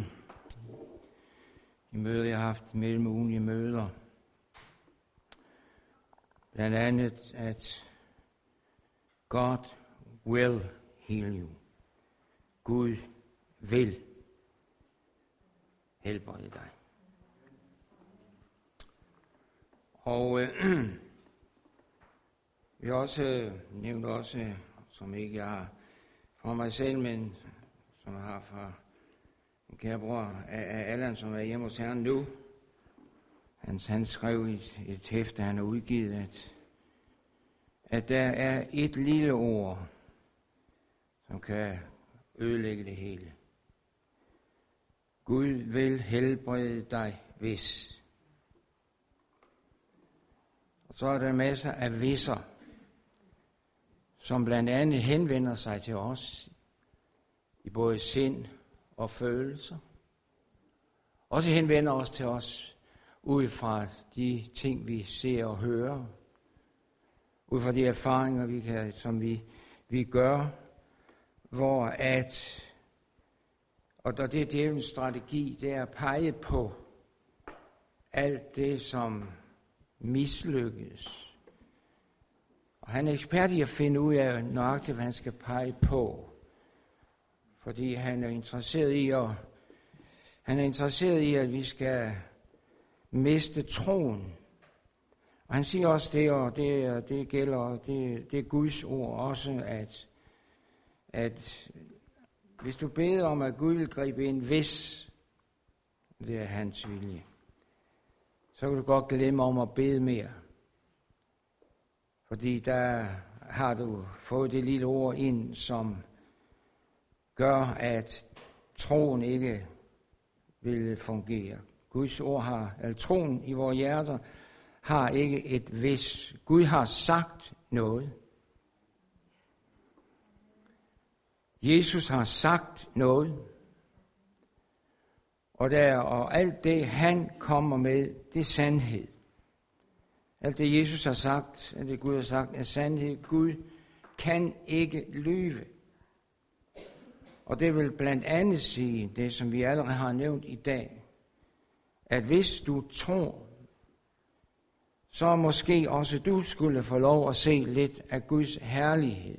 de møder, jeg har haft, mellemulige møder. Blandt andet, at God will heal you. Gud vil helbrede dig. Og øh, vi har også øh, nævnt også, som ikke jeg har fra mig selv, men som jeg har fra en kære bror af, af Allan, som er hjemme hos Herren nu. Han, han skrev et, et hæfte, han har udgivet, at, at der er et lille ord, som kan ødelægge det hele. Gud vil helbrede dig, hvis. Og så er der masser af hvis'er, som blandt andet henvender sig til os i både sind og følelser. Også henvender os til os ud fra de ting, vi ser og hører. Ud fra de erfaringer, vi kan, som vi, vi gør, hvor at, og det er djævelens strategi, det er at pege på alt det, som mislykkes. Og han er ekspert i at finde ud af nøjagtigt, hvad han skal pege på. Fordi han er interesseret i at, han er interesseret i, at vi skal miste troen. Og han siger også det, og det, det gælder, det, det er Guds ord også, at, at hvis du beder om, at Gud vil gribe ind, hvis det er hans vilje, så kan du godt glemme om at bede mere. Fordi der har du fået det lille ord ind, som gør, at troen ikke vil fungere. Guds ord har, eller troen i vores hjerter, har ikke et hvis. Gud har sagt noget. Jesus har sagt noget. Og, der, og alt det, han kommer med, det er sandhed. Alt det, Jesus har sagt, alt det Gud har sagt, er sandhed. Gud kan ikke lyve. Og det vil blandt andet sige, det som vi allerede har nævnt i dag, at hvis du tror, så måske også du skulle få lov at se lidt af Guds herlighed.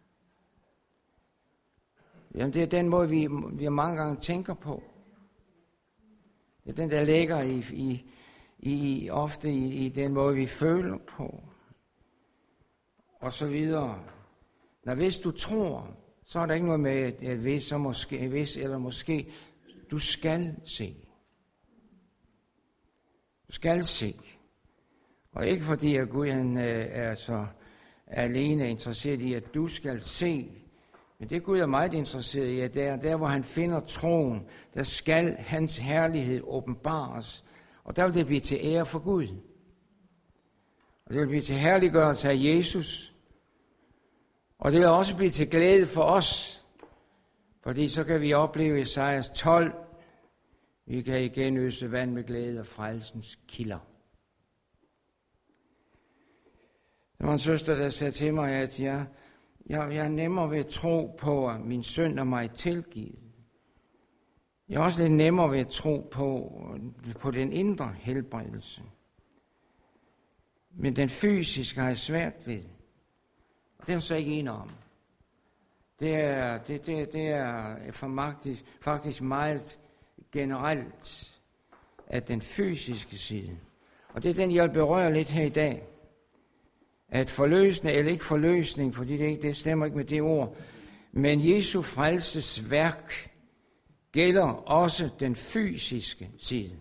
Jamen det er den måde, vi, vi mange gange tænker på. Det er den, der ligger i, i, i ofte i, i den måde, vi føler på. Og så videre. Når hvis du tror, så er der ikke noget med, at hvis, så måske, hvis eller måske. Du skal se. Du skal se. Og ikke fordi, at Gud han, er så alene interesseret i, at du skal se. Men det Gud er meget interesseret i, at der, der hvor han finder troen, der skal hans herlighed åbenbares. Og der vil det blive til ære for Gud. Og det vil blive til herliggørelse af Jesus. Og det vil også blive til glæde for os. Fordi så kan vi opleve Esajas tolv. Vi kan igen øse vand med glæde og frelsens kilder. Der var en søster, der sagde til mig, at jeg, jeg, jeg er nemmere ved at tro på, at min synd er mig tilgivet. Jeg er også lidt nemmere ved at tro på, på den indre helbredelse. Men den fysiske har jeg svært ved. Og det er jeg så ikke enig om. Det er, det, det, det er faktisk, faktisk meget generelt af den fysiske side. Og det er den, jeg vil berøre lidt her i dag. At forløsning, eller ikke forløsning, fordi det, ikke, det stemmer ikke med det ord, men Jesu frelses værk gælder også den fysiske side.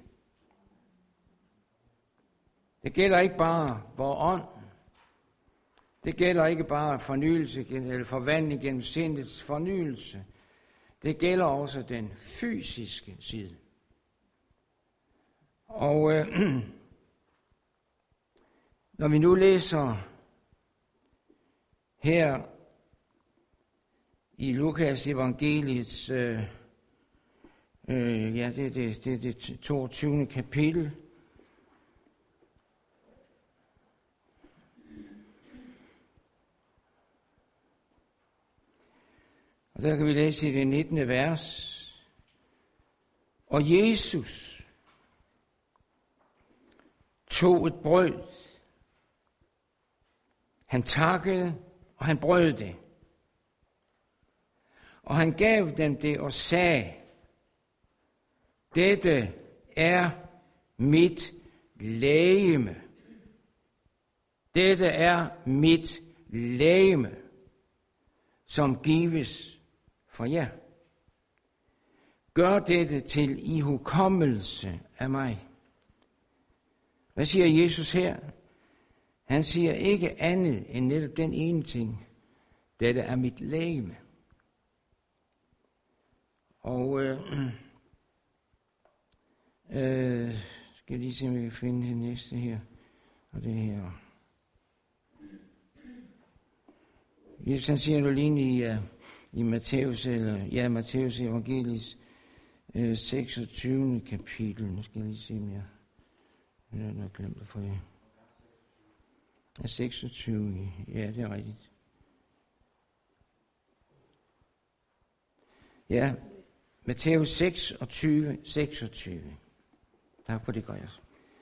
Det gælder ikke bare vor ånd. Det gælder ikke bare fornyelse eller forvandling gennem sindets fornyelse. Det gælder også den fysiske side. Og øh, når vi nu læser her i Lukas evangeliets, øh, øh, ja, det er det, det, det toogtyvende kapitel, Og der kan vi læse i det nittende vers. Og Jesus tog et brød. Han takkede, og han brød det. Og han gav dem det og sagde, dette er mit legeme. Dette er mit legeme, som gives for jer. Gør dette til ihukommelse af mig. Hvad siger Jesus her? Han siger ikke andet end netop den ene ting. Dette er mit legeme. Og øh, øh, skal jeg lige se, om jeg kan finde det næste her. Og det her. Jesus han siger nu lige i, uh, i Matthæus, eller ja, Matthæus evangelies uh, seksogtyvende kapitel. Nu skal jeg lige se, om jeg jeg har nok glemt det for jer. Ja, seksogtyve. Ja, det er rigtigt. Ja, Matthæus seksogtyve, seksogtyve. Tak for det, Græs.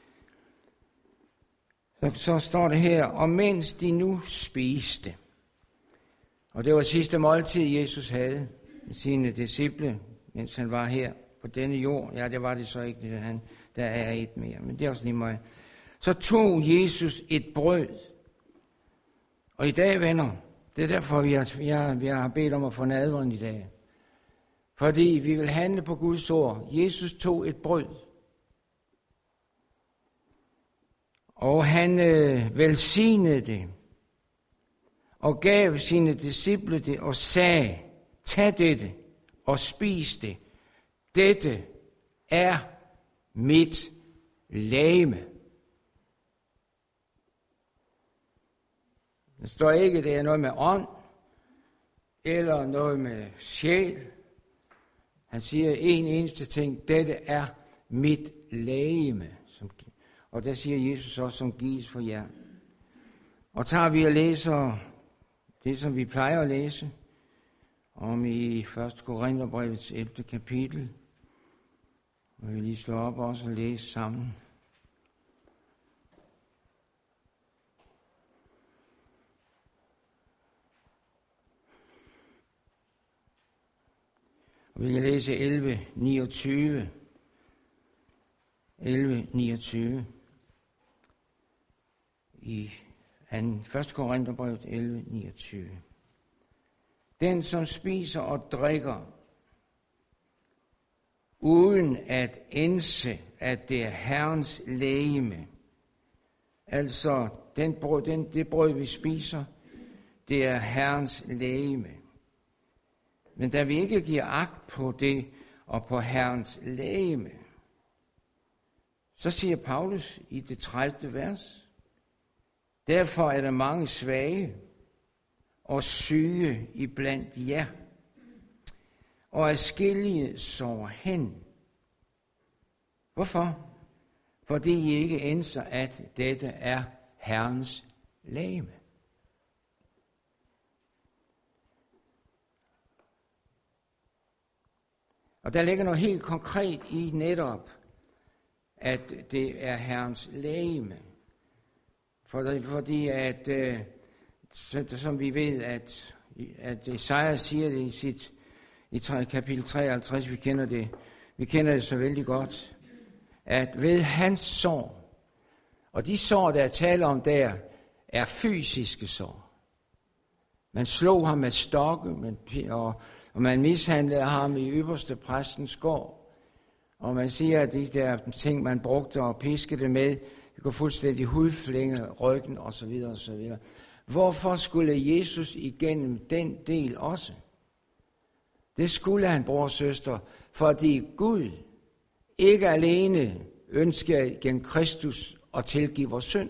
Så, så står det her, og mens de nu spiste, og det var sidste måltid, Jesus havde med sine disciple, mens han var her på denne jord. Ja, det var det så ikke, det han, der er et mere, men det er også lige meget. Så tog Jesus et brød. Og i dag, venner, det er derfor, vi har, vi har, vi har bedt om at få nadveren i dag. Fordi vi vil handle på Guds ord. Jesus tog et brød. Og han øh, velsignede det. Og gav sine disciple det og sagde, tag dette og spis det. Dette er mit legeme. Der står ikke, det er noget med ånd, eller noget med sjæl. Han siger en eneste ting, dette er mit legeme. Og der siger Jesus også, som gives for jer. Og tager vi og læser det, som vi plejer at læse, om i første Korintherbrevets ellevte kapitel. Og vi lige slå op også og læse sammen. Og vi kan læse elleve niogtyve. elleve niogtyve. I første Korintherbrevet elleve niogtyve. Den, som spiser og drikker, uden at indse, at det er Herrens legeme. Altså, den brød, den, det brød, vi spiser, det er Herrens legeme. Men da vi ikke giver agt på det og på Herrens legeme, så siger Paulus i det tredivte vers, derfor er der mange svage og syge iblandt jer, og adskillige sover hen. Hvorfor? Fordi I ikke indser, at dette er Herrens legeme. Og der ligger noget helt konkret i netop, at det er Herrens legeme. Fordi at, øh, som vi ved, at, at Esajas siger det i sit i kapitel treoghalvtreds, vi kender det, vi kender det så vældig godt, at ved hans sår, og de sår, der er tale om der, er fysiske sår. Man slog ham med stokke, man, og, og man mishandlede ham i ypperste præstens gård. Og man siger, at de der ting, man brugte og piskede med, det går fuldstændig hudflænge, ryggen osv. osv. Hvorfor skulle Jesus igennem den del også? Det skulle han, bror og søster, fordi Gud ikke alene ønsker gennem Kristus at tilgive vores synd.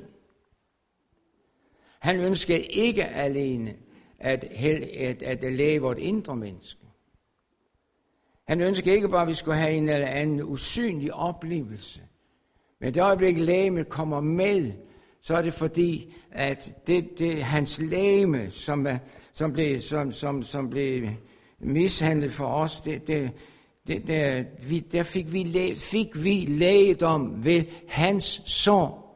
Han ønsker ikke alene at, at, at læge vort indre menneske. Han ønsker ikke bare, at vi skulle have en eller anden usynlig oplevelse. Men det øjeblik, legeme kommer med, så er det fordi, at det, det hans legeme, som, som blev, som, som, som blev mishandlet for os, det, det, det, der, vi, der fik vi, læ, fik vi lægedom ved hans sår.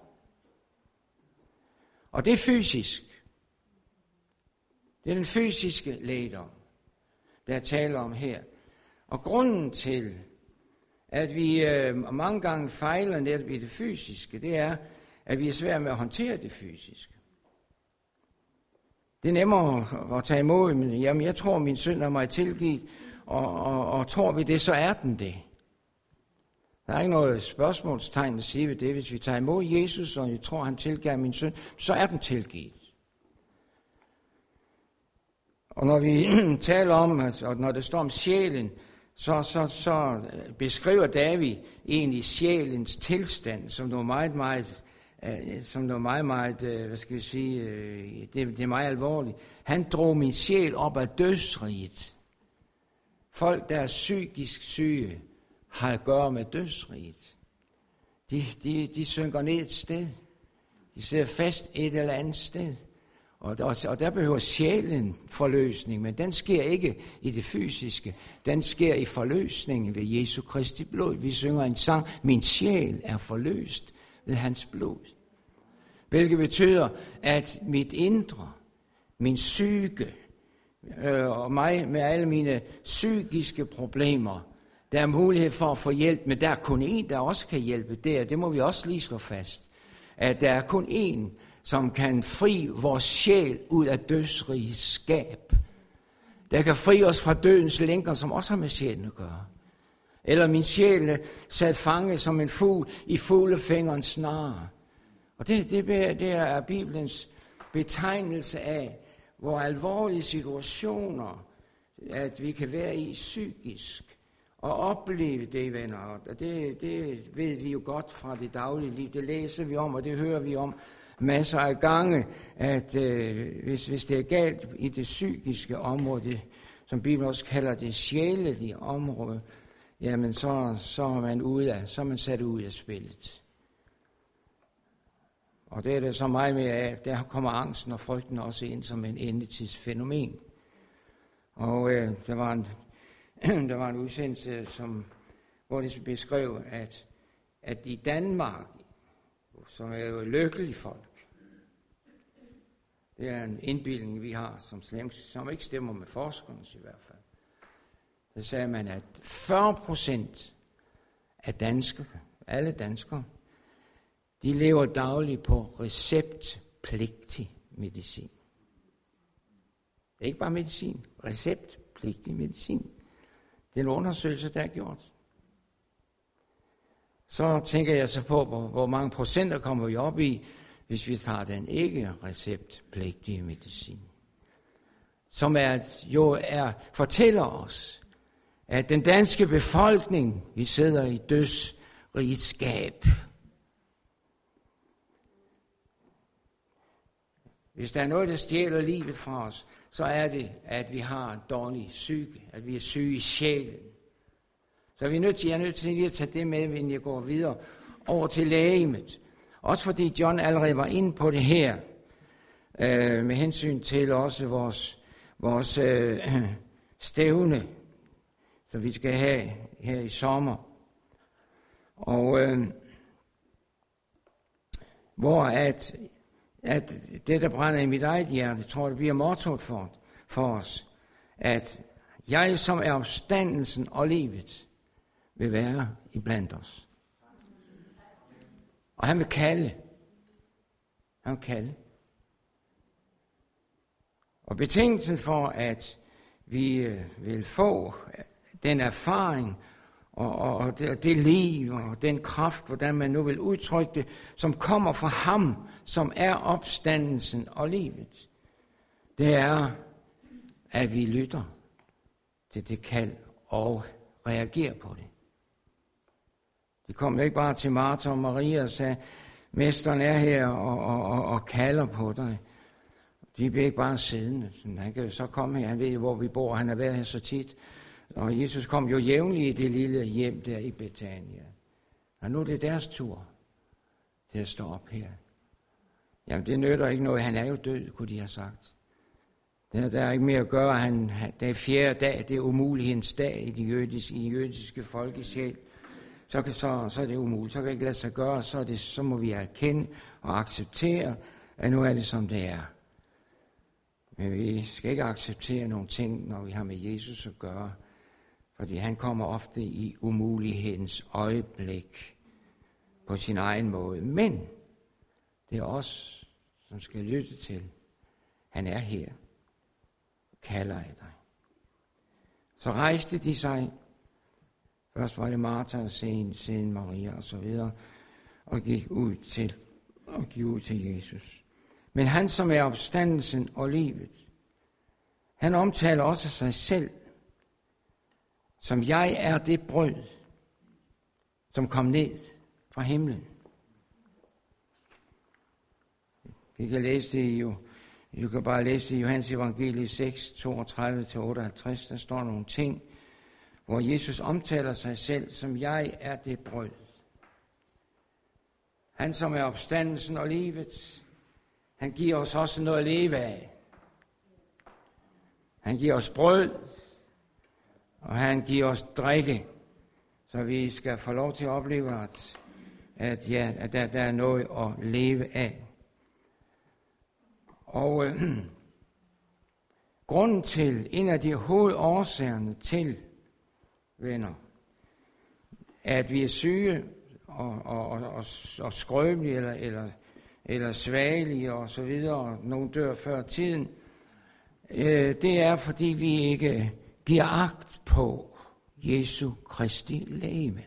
Og det er fysisk. Det er den fysiske lægedom, der taler om her. Og grunden til, at vi øh, mange gange fejler netop i det fysiske, det er, at vi er svært med at håndtere det fysiske. Det er nemmere at tage imod, men jamen, jeg tror, min synd er mig tilgivet, og, og, og tror vi det, så er den det. Der er ikke noget spørgsmålstegn at sige ved det. Hvis vi tager imod Jesus, og vi tror, han tilgiver min synd, så er den tilgivet. Og når vi taler om, og når det står om sjælen, så, så, så beskriver David egentlig sjælens tilstand som noget meget, meget, som noget meget, meget, hvad skal vi sige, det, det er meget alvorligt. Han drog min sjæl op af dødsriget. Folk, der er psykisk syge, har at gøre med dødsriget. De, de, de synker ned et sted. De sidder fast et eller andet sted. Og der, og der behøver sjælen forløsning, men den sker ikke i det fysiske. Den sker i forløsningen ved Jesu Kristi blod. Vi synger en sang, min sjæl er forløst ved hans blod. Hvilket betyder, at mit indre, min psyke, øh, og mig med alle mine psykiske problemer, der er mulighed for at få hjælp, men der er kun en, der også kan hjælpe der. Det må vi også lige slå fast. At der er kun en, som kan fri vores sjæl ud af dødsrigets skab. Der kan fri os fra dødens lænker, som også har med sjælen at gøre. Eller min sjæl sat fange som en fugl i fuglefingerens snare. Og det, det, det er Bibelens betegnelse af, hvor alvorlige situationer, at vi kan være i psykisk, og opleve det, venner. Og det, det ved vi jo godt fra det daglige liv. Det læser vi om, og det hører vi om masser af gange, at øh, hvis, hvis det er galt i det psykiske område, det, som Bibelen også kalder det sjælelige område, jamen så, så er man ude af, så er man sat ud af spillet. Og det er det så meget mere af, der kommer angsten og frygten også ind som en endetidsfænomen. Og øh, der var en der var en udsendelse, som, hvor det beskrev, at, at i Danmark, som er jo lykkelige folk, det er en indbildning, vi har, som, slem, som ikke stemmer med forskernes i hvert fald, så sagde man, at fyrre procent af danskere, alle danskere, de lever dagligt på receptpligtig medicin. Det er ikke bare medicin, receptpligtig medicin. Det er en undersøgelse, der er gjort. Så tænker jeg så på, hvor, hvor mange procenter kommer vi op i, hvis vi tager den ikke receptpligtige medicin. Som er, jo er, fortæller os, at den danske befolkning, vi sidder i dødsrigskab. Hvis der er noget, der stjæler livet fra os, så er det, at vi har en dårlig psyke, at vi er syge i sjælen. Så er vi nødt til, jeg er nødt til lige at tage det med, inden jeg går videre over til lægemet. Også fordi John allerede var inde på det her, øh, med hensyn til også vores, vores øh, stævne, som vi skal have her i sommer. Og øh, hvor at at det, der brænder i mit eget hjerte, tror jeg, det bliver mottoet for, for os, at jeg, som er opstandelsen og livet, vil være iblandt os. Og han vil kalde. Han vil kalde. Og betingelsen for, at vi vil få den erfaring, og, og, og, det, og det liv, og den kraft, hvordan man nu vil udtrykke det, som kommer fra ham, som er opstandelsen og livet, det er, at vi lytter til det kald og reagerer på det. De kom ikke bare til Martha og Maria og sagde, mesteren er her og, og, og, og kalder på dig. De blev ikke bare siddende. Han kan jo så komme her, han ved jo, hvor vi bor, han har været her så tit. Og Jesus kom jo jævnligt i det lille hjem der i Betania. Og nu er det deres tur til at stå op her. Jamen det nytter ikke noget, han er jo død, kunne de have sagt. Der, der er ikke mere at gøre. Han, han, det er fjerde dag, det er umulighedens dag i de jødiske, i jødiske folkesjæl. Så, så, så er det umuligt. Så kan det ikke lade sig gøre. Så, det, så må vi erkende og acceptere, at nu er det, som det er. Men vi skal ikke acceptere nogle ting, når vi har med Jesus at gøre. Fordi han kommer ofte i umulighedens øjeblik på sin egen måde. Men det er os, som skal lytte til. Han er her. Kalder af dig. Så rejste de sig. Først var det Martha, og sen, sen Maria og så videre. Og gik ud til, og gik ud til Jesus. Men han, som er opstandelsen og livet, han omtaler også sig selv, som jeg er det brød, som kom ned fra himlen. Vi kan læse det jo. Du kan bare læse i Johannes evangelie seks, toogtredive til otteoghalvtreds. Der står nogle ting, hvor Jesus omtaler sig selv, som jeg er det brød. Han, som er opstandelsen og livet, han giver os også noget at leve af. Han giver os brød, og han giver os drikke, så vi skal få lov til at opleve, at, at, ja, at der, der er noget at leve af. Og øh, grunden til, en af de hovedårsagerne til, venner, at vi er syge og, og, og, og, og skrøbelige eller, eller, eller svagelige og så videre, og nogen dør før tiden, øh, det er, fordi vi ikke giver agt på Jesu Kristi legeme.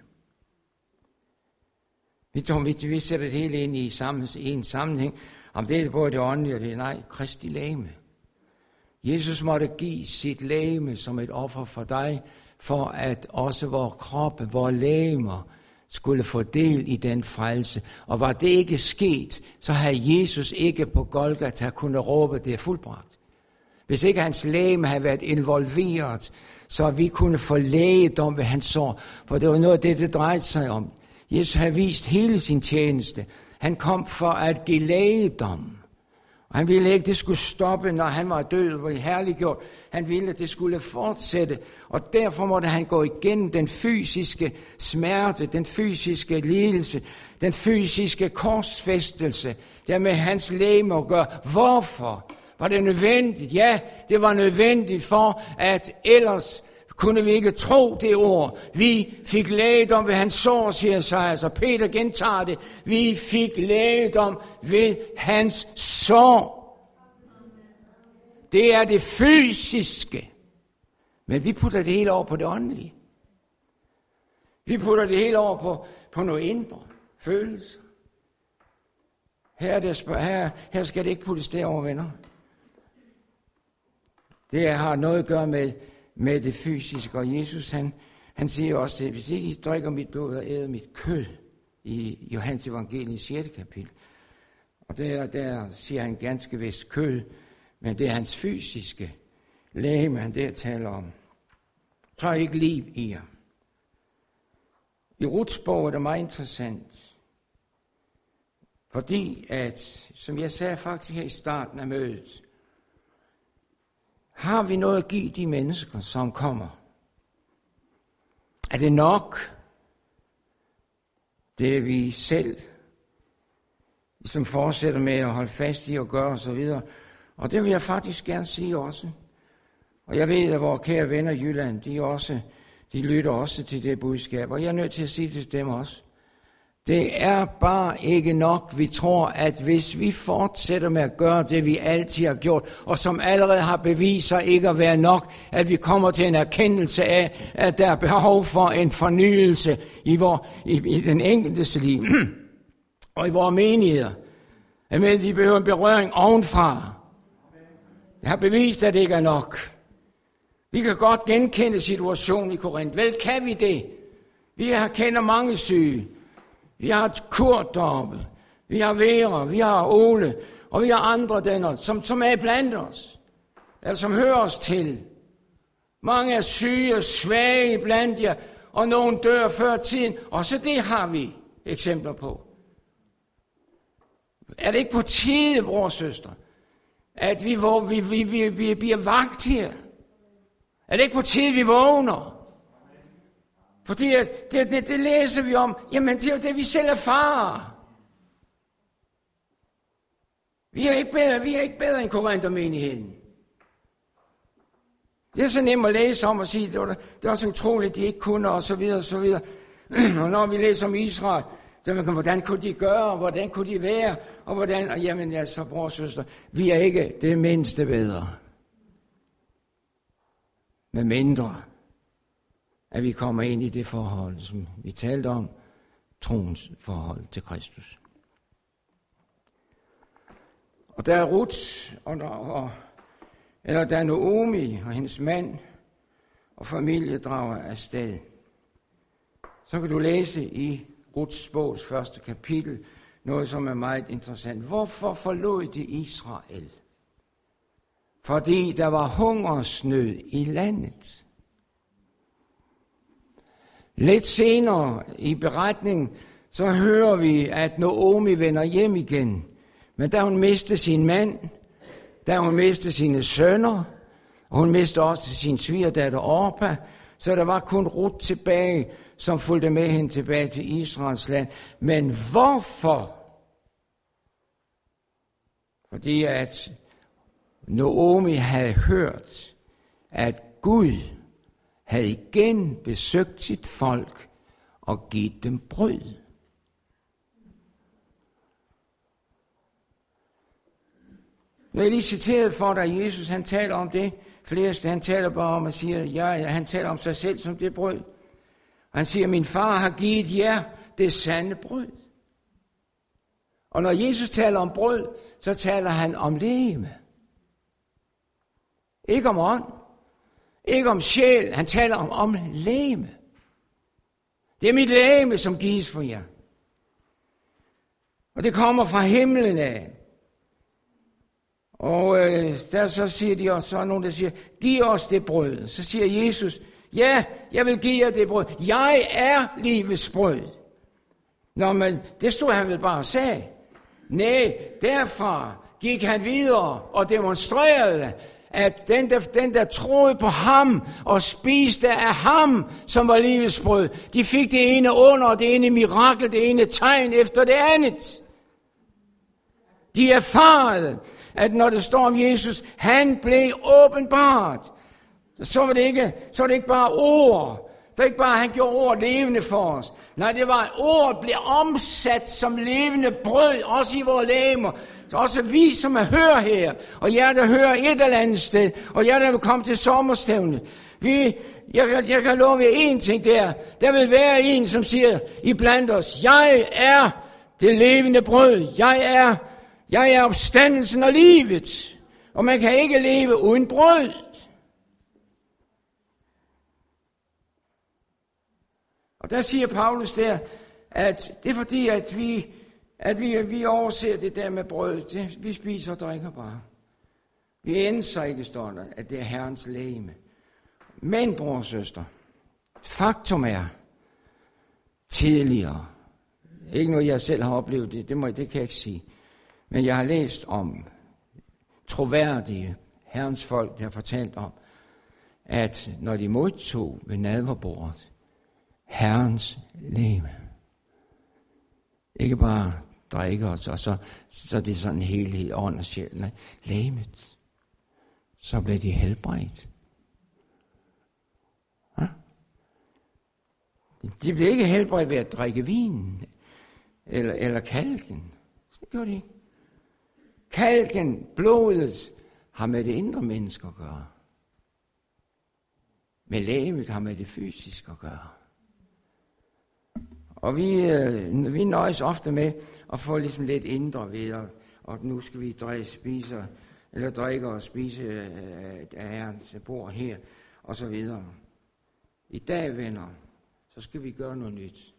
Vi, vi, vi sætter det hele ind i, sammen, i en sammenhæng, om det er både det åndelige og det er nej, Kristi legeme. Jesus måtte give sit legeme som et offer for dig, for at også vores kroppe, vores legemer, skulle få del i den frelse. Og var det ikke sket, så havde Jesus ikke på Golgata kunne råbe, det er fuldbragt. Hvis ikke hans legeme havde været involveret, så vi kunne få lægedom ved hans sår. For det var noget af det, det drejede sig om. Jesus havde vist hele sin tjeneste. Han kom for at give lægedom. Og han ville ikke, det skulle stoppe, når han var død og herliggjort. Han ville, at det skulle fortsætte. Og derfor måtte han gå igennem den fysiske smerte, den fysiske lidelse, den fysiske korsfæstelse. Der med hans legeme at gøre. Hvorfor var det nødvendigt? Ja, det var nødvendigt for, at ellers kunne vi ikke tro det ord. Vi fik lægedom ved hans sår, siger sig. Altså Peter gentager det. Vi fik lægedom ved hans sår. Det er det fysiske. Men vi putter det hele over på det åndelige. Vi putter det hele over på, på noget indre følelser. Her, det, her, her skal det ikke puttes derover, venner. Det har noget at gøre med med det fysiske, og Jesus han, han siger også, hvis ikke I drikker mit blod og æder mit kød, i Johannes evangelie sjette kapitel, og der, der siger han ganske vist kød, men det er hans fysiske legeme, han der taler om. Så er ikke liv i jer. I Ruths bog er det meget interessant, fordi at, som jeg sagde faktisk her i starten af mødet, har vi noget at give de mennesker, som kommer? Er det nok, det vi selv som fortsætter med at holde fast i og gøre osv.? Og det vil jeg faktisk gerne sige også. Og jeg ved, at vores kære venner i Jylland, de, også, de lytter også til det budskab, og jeg er nødt til at sige det til dem også. Det er bare ikke nok. Vi tror, at hvis vi fortsætter med at gøre det, vi altid har gjort, og som allerede har bevist sig ikke at være nok, at vi kommer til en erkendelse af, at der er behov for en fornyelse i, vor, i, i den enkeltes liv og i vores menigheder. Men vi behøver en berøring ovenfra. Jeg har bevist, at det ikke er nok. Vi kan godt genkende situationen i Korinth. Vel kan vi det? Vi har kender mange syge. Vi har Kurt deroppe, vi har Vera, vi har Ole, og vi har andre denner, som, som er blandt os, eller som hører os til. Mange er syge og svage blandt jer, og nogen dør før tiden, og så det har vi eksempler på. Er det ikke på tide, bror og søster? at vi, vi, vi, vi, vi bliver vagt her. Er det ikke på tide, vi vågner? Fordi det, det, det læser vi om. Jamen, det er jo det, vi selv erfarer. Vi er ikke bedre, vi er ikke bedre end Korinthermenigheden. Det er så nemt at læse om og sige, det var, det var så utroligt, de ikke kunne, og så videre, og så videre. Og når vi læser om Israel, så man kan, hvordan kunne de gøre, og hvordan kunne de være, og hvordan, og jamen, ja, så bror og søster, vi er ikke det mindste bedre. Med mindre, at vi kommer ind i det forhold, som vi talte om, troens forhold til Kristus. Og der er Ruth, og, der, og eller der er Naomi og hendes mand og familie drager afsted. Så kan du læse i Ruths bogs første kapitel noget, som er meget interessant. Hvorfor forlod de Israel? Fordi der var hungersnød i landet. Lidt senere i beretningen, så hører vi, at Naomi vender hjem igen. Men da hun mistede sin mand, da hun mistede sine sønner, og hun mistede også sin svigerdatter Orpa, så der var kun Ruth tilbage, som fulgte med hende tilbage til Israels land. Men hvorfor? Fordi at Naomi havde hørt, at Gud havde igen besøgt sit folk og givet dem brød. Nu er jeg lige citeret for dig, Jesus han taler om det. Flere steder han taler bare om og siger, ja, han taler om sig selv som det brød. Han siger, min far har givet jer det sande brød. Og når Jesus taler om brød, så taler han om legeme. Ikke om ånd. Ikke om sjæl. Han taler om, om legeme. Det er mit legeme, som gives for jer. Og det kommer fra himlen af. Og øh, der så siger de også, så er nogen, der siger, giv os det brød. Så siger Jesus, ja, jeg vil give jer det brød. Jeg er livets brød. Nå, men det stod han vel bare og sagde. Nej, derfra gik han videre og demonstrerede, at den der, den, der troede på ham og spiste af ham, som var livets brød, de fik det ene under, det ene mirakel, det ene tegn efter det andet. De erfarede, at når det står om Jesus, han blev åbenbart. Så var det ikke, så var det ikke bare ord. Det var ikke bare, han gjorde ord levende for os. Nej, det var, at ordet blev omsat som levende brød, også i vores legemer. Også vi, som er hører her, og jer, der hører et eller andet sted, og jer, der vil komme til sommerstævne. Vi, jeg, jeg kan love jer en ting der. Der vil være en, som siger iblandt os, jeg er det levende brød. Jeg er, jeg er opstandelsen og livet. Og man kan ikke leve uden brød. Og der siger Paulus der, at det er fordi, at vi, at vi, vi overser det der med brød. Det, vi spiser og drikker bare. Vi enser ikke, står der, at det er Herrens legeme. Men, bror og søster, faktum er, tidligere, ikke noget jeg selv har oplevet, det, det, må, det kan jeg ikke sige, men jeg har læst om troværdige Herrens folk, der har fortalt om, at når de modtog ved nadverbordet, Herrens legeme. Ikke bare drikke os, og så, så det er sådan en helhed, ånd og sjæl. Nej, legemet. Så blev de helbredt. Ja? De blev ikke helbredt ved at drikke vin, eller, eller kalken. Det gjorde de ikke. Kalken, blodet, har med det indre menneske at gøre. Med legemet har med det fysiske at gøre. Og vi, øh, vi nøjes ofte med at få ligesom lidt indre ved, og, og nu skal vi drikke, spise, eller drikke og spise øh, af Herrens bord her, og så videre. I dag, venner, så skal vi gøre noget nyt.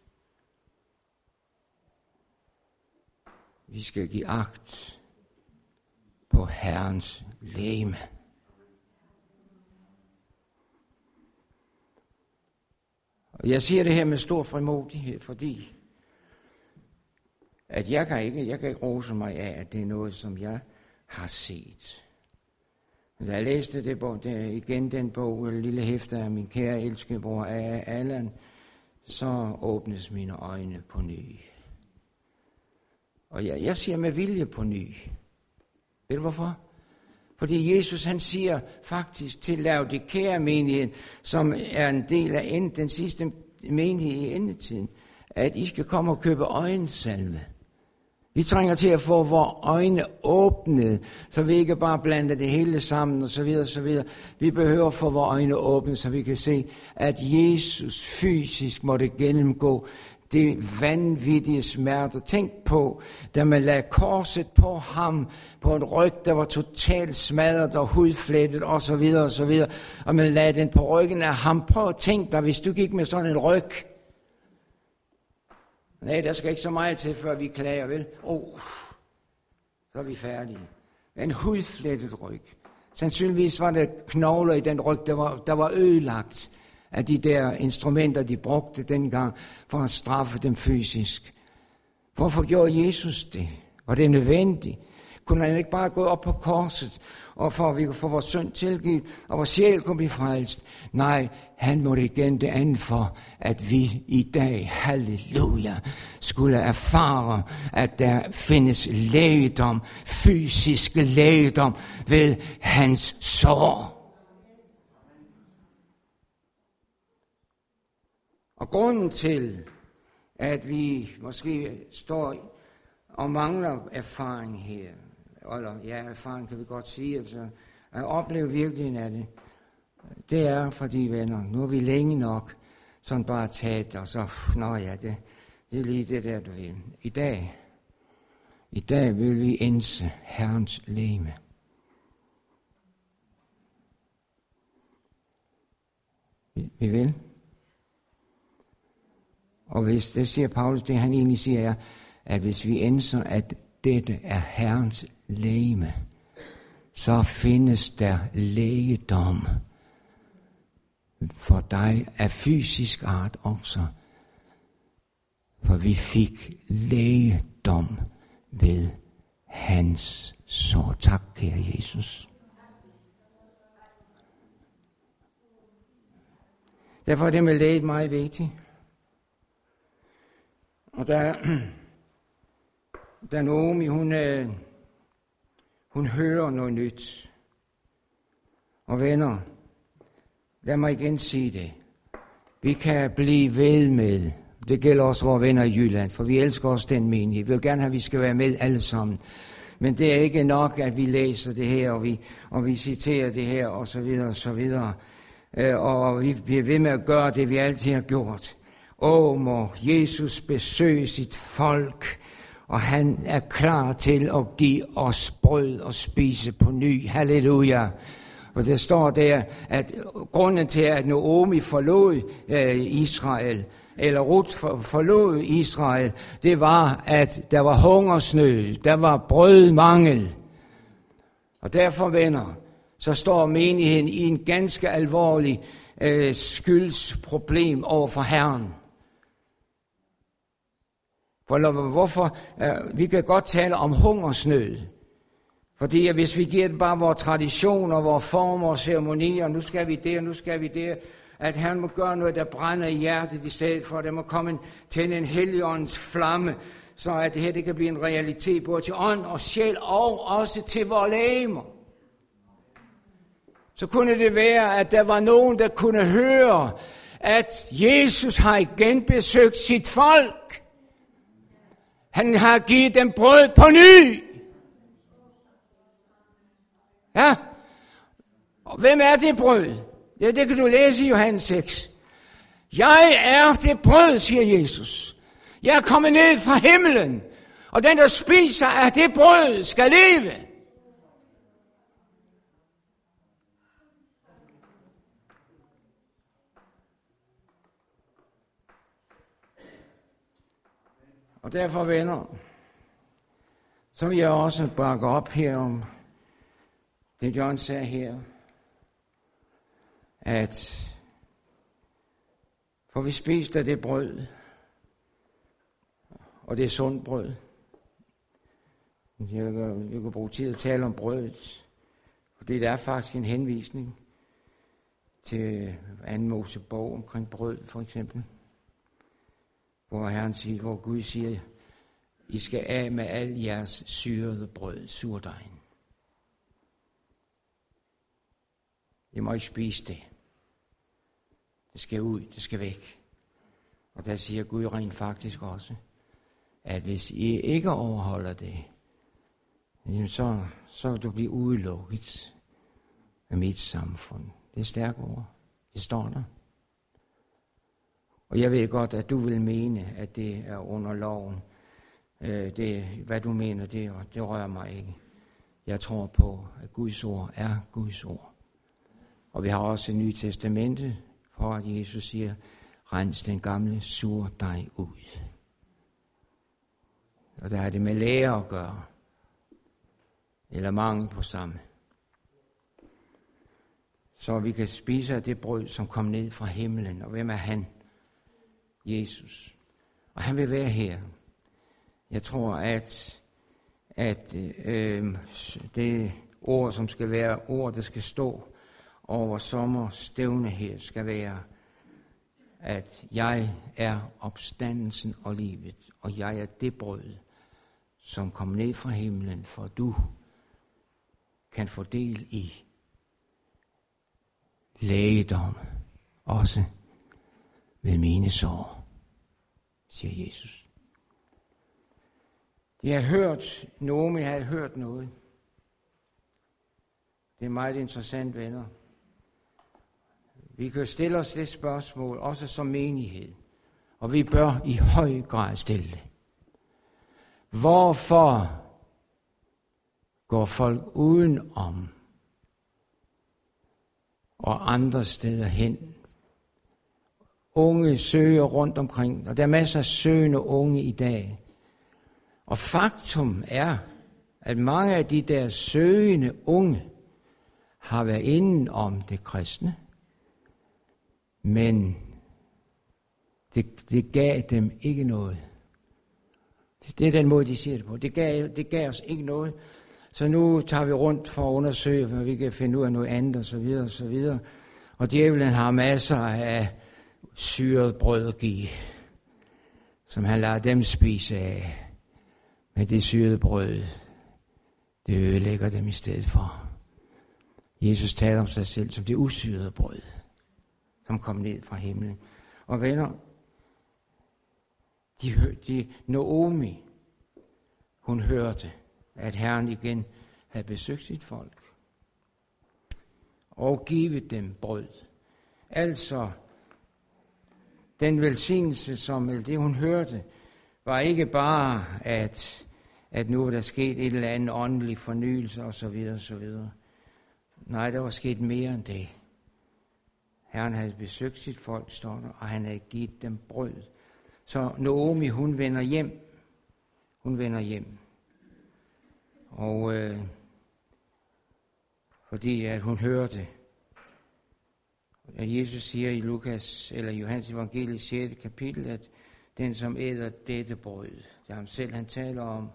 Vi skal give agt på Herrens legeme. Og jeg siger det her med stor frimodighed, fordi at jeg kan ikke, jeg kan ikke rose mig af, at det er noget, som jeg har set. Da jeg læste det, bog, det, igen den bog, Lille hæfte af min kære elskede bror Allan, så åbnes mine øjne på ny. Og jeg, jeg siger med vilje på ny. Ved du hvorfor? Fordi Jesus han siger faktisk til Laodikea menigheden, som er en del af end, den sidste menighed i endetiden, at I skal komme og købe øjensalve. Vi trænger til at få vores øjne åbnet, så vi ikke bare blander det hele sammen og så videre og så videre. Vi behøver at få vores øjne åbnet, så vi kan se, at Jesus fysisk måtte gennemgå det vanvittige smerte. Tænk på, da man lagde korset på ham, på en ryg, der var totalt smadret og hudflettet og så videre og så videre. Og man lagde den på ryggen af ham. Prøv at tænke dig, hvis du gik med sådan en ryg. Nej, der skal ikke så meget til, før vi klager, vel? Åh, oh, så er vi færdige. En hudflettet ryg. Sandsynligvis var der knogler i den ryg, der var, der var ødelagt af de der instrumenter, de brugte dengang for at straffe dem fysisk. Hvorfor gjorde Jesus det? Var det nødvendigt? Kunne han ikke bare gå op på korset, og for at vi kunne få vores synd tilgivet, og vores sjæl kunne blive frelst? Nej, han måtte igen det andet for, at vi i dag, halleluja, skulle erfare, at der findes lægedom, fysisk lægedom ved hans sår. Og grunden til, at vi måske står og mangler erfaring her, eller ja, erfaring kan vi godt sige, altså at opleve virkeligheden af det, det er, fordi venner, nu er vi længe nok sådan bare taget, og så, nå ja, det, det er lige det der, du vil. I dag, i dag vil vi indse Herrens legeme. Vi, vi vil. Og hvis det siger Paulus, det han egentlig siger er, at hvis vi indser, at dette er Herrens legeme, så findes der lægedom for dig af fysisk art også. For vi fik lægedom ved hans sår. Tak, kære Jesus. Derfor er det med læget meget vigtigt. Og der, der Naomi, hun, øh, hun hører noget nyt. Og venner, lad mig igen sige det. Vi kan blive ved med, det gælder også vores venner i Jylland, for vi elsker også den menighed. Vi vil gerne have, at vi skal være med alle sammen. Men det er ikke nok, at vi læser det her, og vi, og vi citerer det her, og så videre, og så videre. Øh, og vi bliver ved med at gøre det, vi altid har gjort. Åh, må Jesus besøge sit folk, og han er klar til at give os brød og spise på ny. Halleluja. Og der står der, at grunden til, at Naomi forlod øh, Israel, eller Ruth for, forlod Israel, det var, at der var hungersnød, der var brødmangel. Og derfor, venner, så står menigheden i en ganske alvorlig øh, skyldsproblem over for Herren. For hvorfor? Vi kan godt tale om hungersnød. Fordi hvis vi giver dem bare vores traditioner, vores former og ceremonier, nu skal vi det, nu skal vi det, at han må gøre noget, der brænder i hjertet i stedet for, at der må komme til en helligåndens flamme, så at det her det kan blive en realitet både til ånd og sjæl og også til vores legemer. Så kunne det være, at der var nogen, der kunne høre, at Jesus har igen besøgt sit folk. Han har givet dem brød på ny. Ja. Og hvem er det brød? Ja, det kan du læse i Johannes seks. Jeg er det brød, siger Jesus. Jeg er kommet ned fra himlen, og den, der spiser af det brød, skal leve. Og derfor, venner, så vil jeg også bakke op her om det, John sagde her, at for vi spiste af det brød, og det er sundt brød. Jeg kan, jeg kan bruge tid at tale om brødet, Fordi der er faktisk en henvisning til anden Mosebog omkring brød, for eksempel. Hvor Herren siger, hvor Gud siger, I skal af med al jeres syrede brød, surdejen. I må ikke spise det. Det skal ud, det skal væk. Og der siger Gud rent faktisk også, at hvis I ikke overholder det, så, så vil du blive udelukket af mit samfund. Det er stærke ord. Det står der. Og jeg ved godt, at du vil mene, at det er under loven. Det, hvad du mener, det, det rører mig ikke. Jeg tror på, at Guds ord er Guds ord. Og vi har også et Nye Testamente, for at Jesus siger, rens den gamle surdej ud. Og der er det med lære at gøre. Eller mangel på samme. Så vi kan spise af det brød, som kom ned fra himlen. Og hvem er han? Jesus. Og han vil være her. Jeg tror, at, at øh, det ord, som skal være ord, der skal stå over sommerstævne her, skal være, at jeg er opstandelsen og livet, og jeg er det brød, som kom ned fra himlen, for du kan få del i lægedom, også ved mine sår, siger Jesus. De har hørt, Naomi havde hørt noget. Det er meget interessant, venner. Vi kan stille os det spørgsmål, også som menighed, og vi bør i høj grad stille det. Hvorfor går folk udenom og andre steder hen? Unge søger rundt omkring, og der er masser af søgende unge i dag. Og faktum er, at mange af de der søgende unge har været inden om det kristne, men det, det gav dem ikke noget. Det er den måde, de siger det på. Det gav, det gav os ikke noget. Så nu tager vi rundt for at undersøge, hvad vi kan finde ud af noget andet, og så videre, og så videre. Og djævlen har masser af syret brød at give, som han lader dem spise af. Men det syrede brød, det ødelægger dem i stedet for. Jesus taler om sig selv som det usyrede brød, som kom ned fra himlen. Og venner, de, de, Naomi, hun hørte, at Herren igen havde besøgt sit folk og givet dem brød. Altså, den velsignelse, som det hun hørte, var ikke bare, at, at nu var der sket et eller andet åndelig fornyelse osv. osv. Nej, der var sket mere end det. Herren havde besøgt sit folk, står der, og han havde givet dem brød. Så Naomi, hun vender hjem. Hun vender hjem. Og øh, fordi at hun hørte, at Jesus siger i Lukas, eller Johannes evangeliet sjette kapitel, at den, som æder dette brød, det er ham selv, han taler om,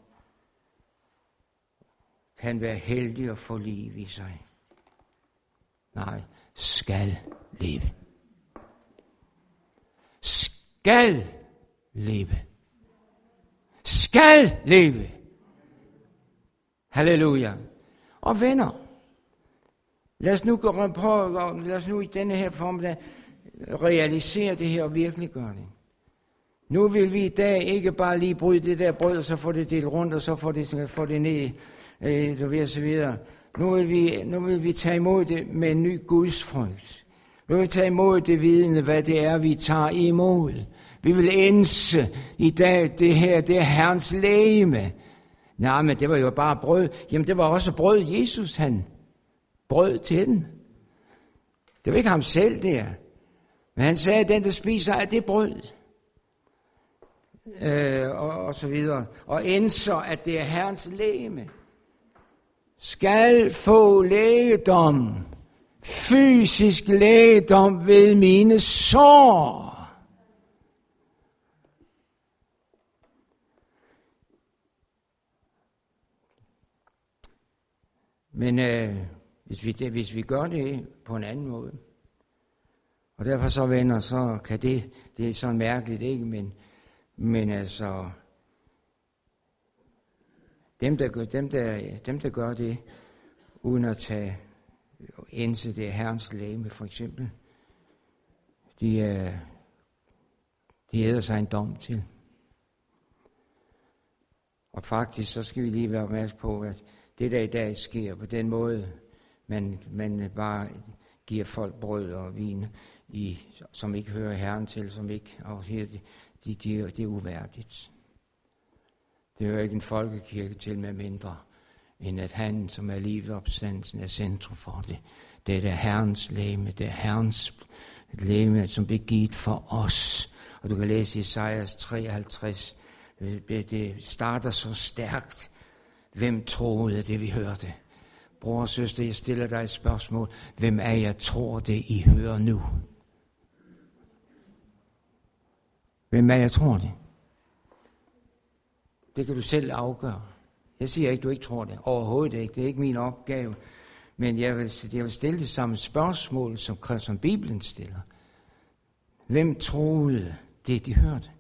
kan være heldig og få liv i sig. Nej, skal leve. Skal leve. Skal leve. Halleluja. Og venner, lad os nu prøve, lad os nu i denne her form realisere det her og virkelig gøre det. Nu vil vi i dag ikke bare lige bryde det der brød, og så få det delt rundt, og så få det, få det ned, øh, du ved, og så videre. Nu vil, vi, nu vil vi tage imod det med en ny gudsfrygt. Nu vil vi tage imod det vidende, hvad det er, vi tager imod. Vi vil ense i dag, det her, det er Herrens legeme. Nej, men det var jo bare brød. Jamen, det var også brød, Jesus han brød til den. Det var ikke ham selv der. Men han sagde, at den, der spiser af det brød. Øh, og, og så videre. Og enser, at det er Herrens legeme. Skal få lægedom. Fysisk lægedom ved mine sår. Men øh, Hvis vi, det, hvis vi gør det på en anden måde. Og derfor så, venner, så kan det, det er sådan mærkeligt, ikke? Men, men altså, dem der, gør, dem, der, dem, der gør det, uden at tage indse det Herrens legeme, for eksempel, de, de æder sig en dom til. Og faktisk, så skal vi lige være opmærksom på, at det der i dag sker på den måde, man, man bare giver folk brød og vin, i, som ikke hører Herren til, som ikke afhører det, de, de, det er uværdigt. Det hører ikke en folkekirke til med mindre, end at han, som er livet opstandelsen, er centrum for det. Det er der Herrens legeme, det er Herrens legeme, som bliver givet for os. Og du kan læse Esajas treoghalvtreds, det starter så stærkt. Hvem troede det, vi hørte? Bror og søster, jeg stiller dig et spørgsmål. Hvem er jeg tror det, I hører nu? Hvem er jeg tror det? Det kan du selv afgøre. Jeg siger ikke, du ikke tror det. Overhovedet ikke. Det er ikke min opgave. Men jeg vil, jeg vil stille det samme spørgsmål, som, som Bibelen stiller. Hvem troede det, de hørte?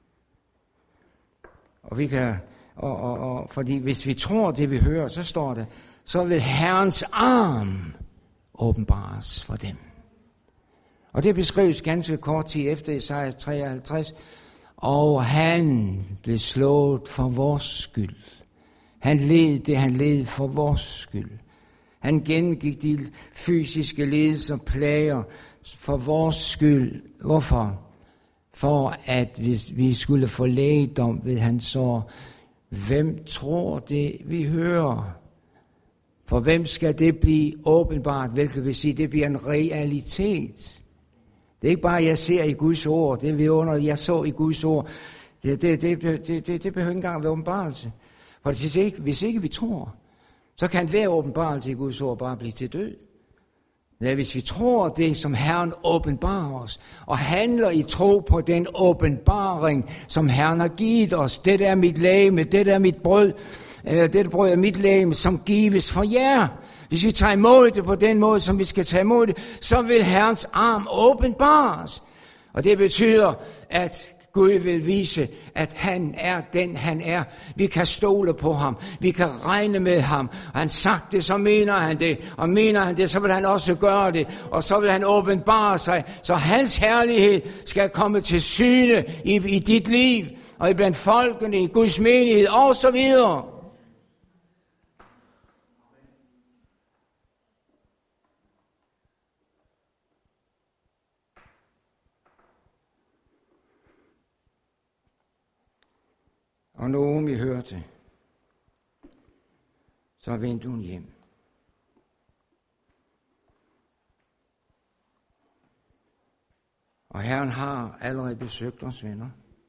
Og vi kan, og, og, og, fordi hvis vi tror det, vi hører, så står det, så vil Herrens arm åbenbares for dem. Og det beskrives ganske kort tid efter Esajas treoghalvtreds. Og han blev slået for vores skyld. Han led det, han led for vores skyld. Han gennemgik de fysiske lidelser og plager for vores skyld. Hvorfor? For at vi skulle få lægedom ved hans sår. Hvem tror det, vi hører? For hvem skal det blive åbenbart? Hvilket vil sige, det bliver en realitet. Det er ikke bare, jeg ser i Guds ord. Det er vi under, jeg så i Guds ord. Det, det, det, det, det, det behøver ikke engang være åbenbarelse. For hvis ikke, hvis ikke vi tror, så kan hver åbenbarelse i Guds ord bare blive til død. Ja, hvis vi tror det, som Herren åbenbarer os, og handler i tro på den åbenbaring, som Herren har givet os. Det er mit legeme, det er mit brød, eller det brød er mit legeme, som gives for jer. Hvis vi tager imod det på den måde, som vi skal tage imod det, så vil Herrens arm åbenbares. Og det betyder, at Gud vil vise, at han er den, han er. Vi kan stole på ham. Vi kan regne med ham. Og han sagt det, så mener han det. Og mener han det, så vil han også gøre det. Og så vil han åbenbare sig. Så hans herlighed skal komme til syne i, i dit liv. Og i blandt folkene, i Guds menighed og så videre. Og når Omi hørte, så vendte hun hjem. Og Herren har allerede besøgt os, venner.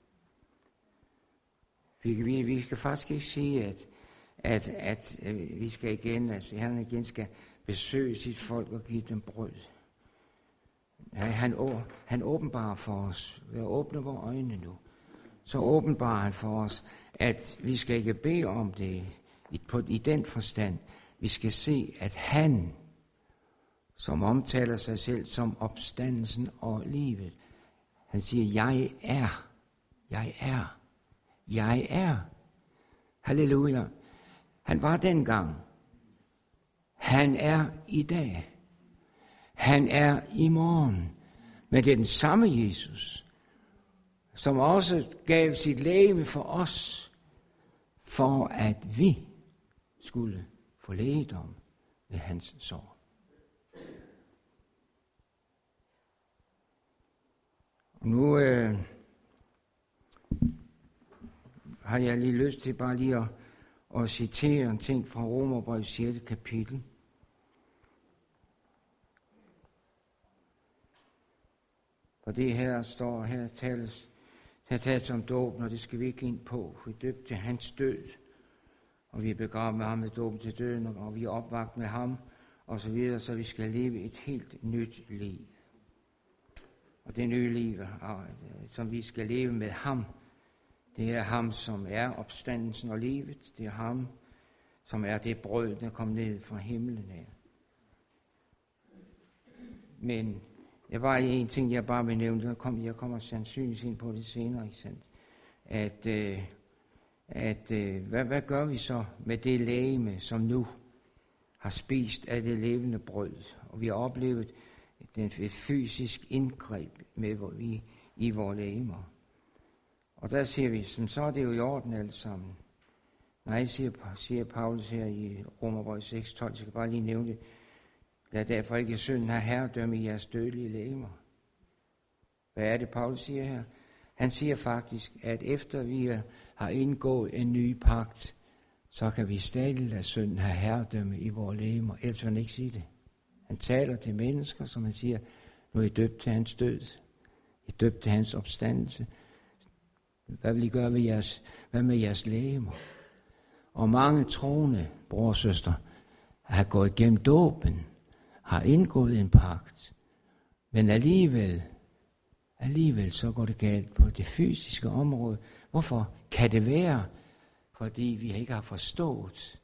Vi, vi, vi skal faktisk ikke sige, at, at, at, at vi skal igen, altså Herren igen skal besøge sit folk og give dem brød. Han, han åbenbarer for os. Vi åbner vores øjne nu. Så åbenbarer han for os, at vi skal ikke bede om det i, på, i den forstand. Vi skal se, at han, som omtaler sig selv som opstandelsen og livet, han siger, jeg er, jeg er, jeg er. Halleluja. Han var dengang. Han er i dag. Han er i morgen. Men det er den samme Jesus, som også gav sit legeme for os, for at vi skulle få lægedom ved hans sår. Og nu øh, har jeg lige lyst til bare lige at, at citere en ting fra Romerbrevet sjette kapitel. Og det her står, her tales, her tales om dåben, og det skal vi ikke ind på. Vi er døbt til hans død, og vi er begravet med ham med dåben til døden, og vi er opvakt med ham, og så videre, så vi skal leve et helt nyt liv. Og det nye liv, som vi skal leve med ham, det er ham, som er opstandelsen og livet. Det er ham, som er det brød, der kom ned fra himlen af. men jeg bare en ting, jeg bare vil nævne, jeg kommer, jeg kommer sandsynligvis ind på det senere, ikke sandt? At, øh, at øh, hvad, hvad gør vi så med det legeme, som nu har spist af det levende brød, og vi har oplevet den, et fysisk indgreb med hvor vi, i vores legemer. Og der siger vi, så er det jo i orden alt sammen. Nej, siger, siger Paulus her i Romerbrevet seks tolv, så jeg kan bare lige nævne det. Lad derfor ikke synden have herredømme i jeres dødelige legemer. Hvad er det, Paulus siger her? Han siger faktisk, at efter vi har indgået en ny pagt, så kan vi stadig lade synden have herredømme i vores legemer. Ellers vil han ikke sige det. Han taler til mennesker, som han siger, nu er I døbt til hans død. I er døbt til hans opstandelse. Hvad vil I gøre ved jeres, hvad med jeres legemer? Og mange troende, bror og søster, har gået igennem dåben, har indgået en pagt, men alligevel, alligevel så går det galt på det fysiske område. Hvorfor kan det være? Fordi vi ikke har forstået,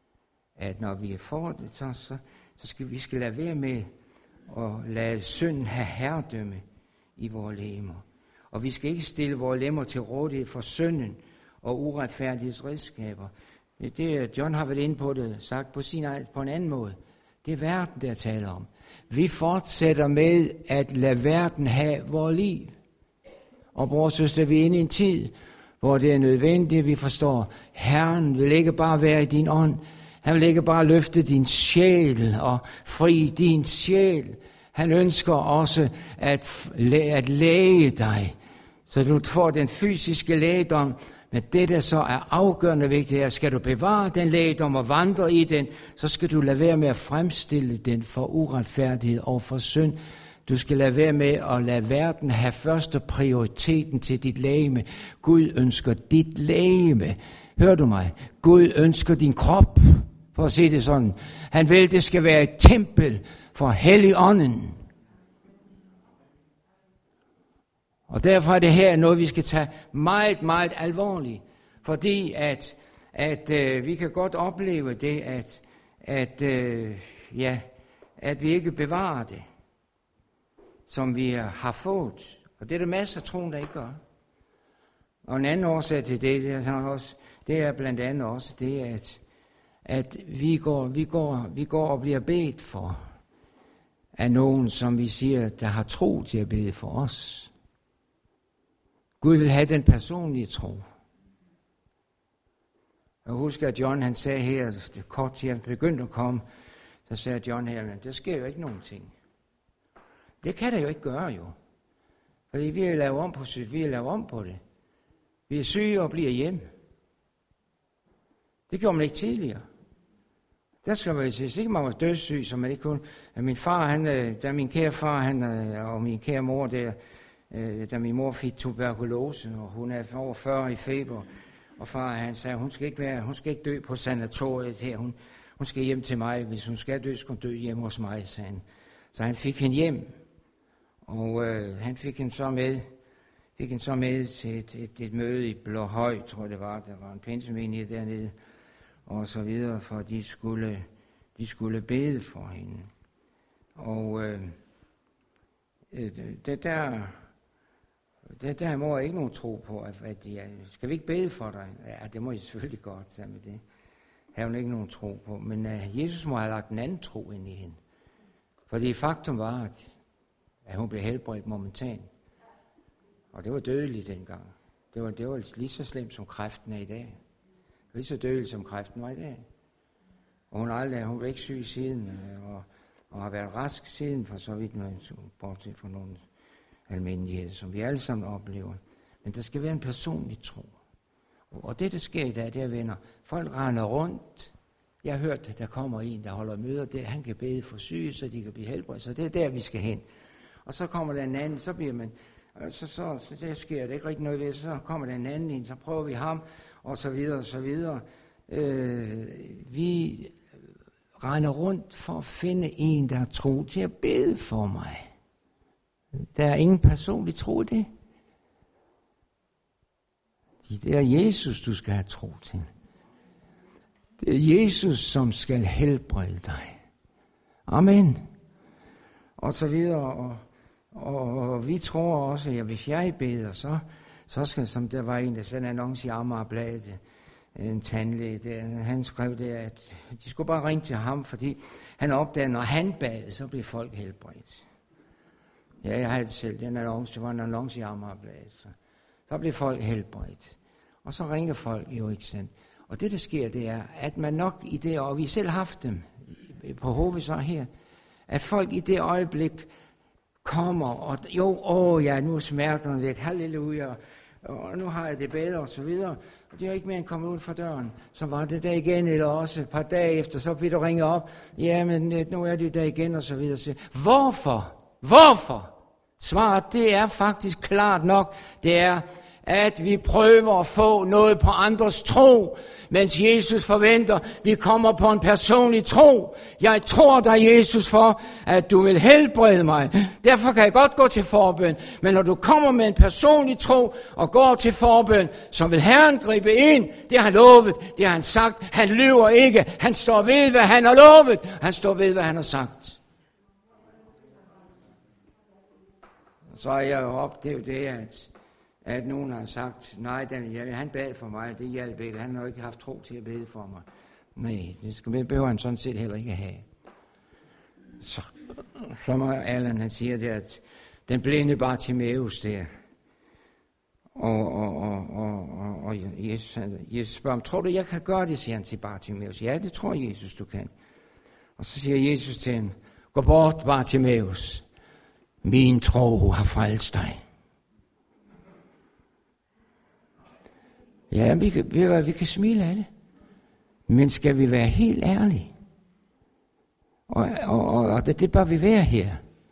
at når vi får det, så, så, så skal vi skal lade være med at lade synden have herredømme i vores legemer. Og vi skal ikke stille vores lemmer til rådighed for synden og uretfærdighedsredskaber. Det, John har været inde på det, sagt på, sin, på en anden måde. Det er verden, der taler om. Vi fortsætter med at lade verden have vores liv. Og bror og søster, vi er inde i en tid, hvor det er nødvendigt, at vi forstår, Herren vil ikke bare være i din ånd. Han vil ikke bare løfte din sjæl og fri din sjæl. Han ønsker også at, at læge dig, så du får den fysiske lægedom. Men det, der så er afgørende vigtigt, er, skal du bevare den lægedom og vandre i den, så skal du lade være med at fremstille den for uretfærdighed og for synd. Du skal lade være med at lade verden have første prioriteten til dit legeme. Gud ønsker dit legeme. Hør du mig? Gud ønsker din krop, for at sige det sådan. Han vil, det skal være et tempel for Helligånden. Og derfor er det her noget, vi skal tage meget, meget alvorligt. Fordi at, at øh, vi kan godt opleve det, at, at, øh, ja, at vi ikke bevarer det, som vi har fået. Og det er der masser af troen, der ikke gør. Og en anden årsag til det, det er, også, det er blandt andet også det, at, at vi, går, vi, går, vi går og bliver bedt for af nogen, som vi siger, der har tro til at bede for os. Gud vil have den personlige tro. Jeg husker, at John han sagde her, det kort tid han begyndte at komme, så sagde John her, men der sker jo ikke nogen ting. Det kan der jo ikke gøre jo. Fordi vi har lavet om på, vi har lavet om på det. Vi er syge og bliver hjemme. Det gjorde man ikke tidligere. Der skal man sige, ikke man var dødssyg, så man ikke kunne. Min far, han, da min kære far han, og min kære mor der, da min mor fik tuberkulose, og hun er over fyrre i feber, og far han sagde, hun skal ikke være, hun skal ikke dø på sanatoriet her, hun, hun skal hjem til mig, hvis hun skal dø, skal hun dø hjemme hos mig, sagde han. Så han fik hende hjem, og øh, han fik hende så med, fik hende så med til et, et, et møde i Blåhøj, tror jeg det var, der var en pinsemenighed dernede, og så videre, for de skulle, de skulle bede for hende. Og øh, det der, det der må jeg ikke nogen tro på, at, at ja, skal vi ikke bede for dig? Ja, det må jeg selvfølgelig godt tage med det. Har hun ikke nogen tro på. Men uh, Jesus må have lagt en anden tro ind i hende. Fordi faktum var, at, at hun blev helbredt momentant. Og det var dødeligt dengang. Det var, det var lige så slemt som kræften er i dag. Lige så dødeligt som kræften var i dag. Og hun, aldrig, hun var ikke syg siden, og, og har været rask siden, for så vidt bortset fra nogle almindeligheder, som vi alle sammen oplever. Men der skal være en personlig tro. Og det, der sker i dag, det er, venner, folk render rundt. Jeg har hørt, at der kommer en, der holder møder der. Han kan bede for syge, så de kan blive helbredt. Så det er der, vi skal hen. Og så kommer der en anden, så bliver man, så, så, så der sker det ikke rigtig noget ved, så kommer der en anden en, så prøver vi ham, og så videre, og så videre. Øh, vi render rundt for at finde en, der har tro til at bede for mig. Der er ingen personlig tro i det. Det er Jesus, du skal have tro til. Det er Jesus, som skal helbrede dig. Amen. og så videre. Og, og, og vi tror også, at hvis jeg beder, så, så skal, som der var en, der sendte en annonce i Amagerbladet, en tandlæge, der, han skrev der, at de skulle bare ringe til ham, fordi han opdagede, at når han bad, så blev folk helbredt. Ja, jeg havde selv den annonce, det var en annonce i Amagerbladet. Så, så blev folk helbredt. Og så ringer folk jo, ikke sandt. Og det, der sker, det er, at man nok i det, og vi selv har haft dem på H V så her, at folk i det øjeblik kommer, og jo, åh ja, nu er smerterne væk, halleluja, og nu har jeg det bedre, og så videre. Og det er ikke mere end kommet ud fra døren. Så var det der igen, eller også et par dage efter, så bliver du ringet op, ja, men nu er det der igen, og så videre. Så, hvorfor? Hvorfor? Svaret, det er faktisk klart nok, det er, at vi prøver at få noget på andres tro, mens Jesus forventer, vi kommer på en personlig tro. Jeg tror dig, Jesus, for, at du vil helbrede mig. Derfor kan jeg godt gå til forbøn. Men når du kommer med en personlig tro og går til forbøn, så vil Herren gribe ind. Det har han lovet, det har han sagt. Han lyver ikke. Han står ved, hvad han har lovet. Han står ved, hvad han har sagt. Så er jeg jo oplevet det, at at nogen har sagt, nej, Daniel, han bad for mig, det hjalp ikke, han har jo ikke haft tro til at bede for mig. Nej, det skal, behøver han sådan set heller ikke have. Så, så må Allan, han siger det, at den blinde Bartimeus der, og, og, og, og, og, og Jesus, Jesus spørger ham, tror du, jeg kan gøre det, siger han til Bartimeus. Ja, det tror Jesus, du kan. Og så siger Jesus til ham, gå bort, Bartimeus, min tro har frelst dig. Ja, vi kan, vi, vi kan smile af det. Men skal vi være helt ærlige? Og, og, og, og det, det bør vi være her.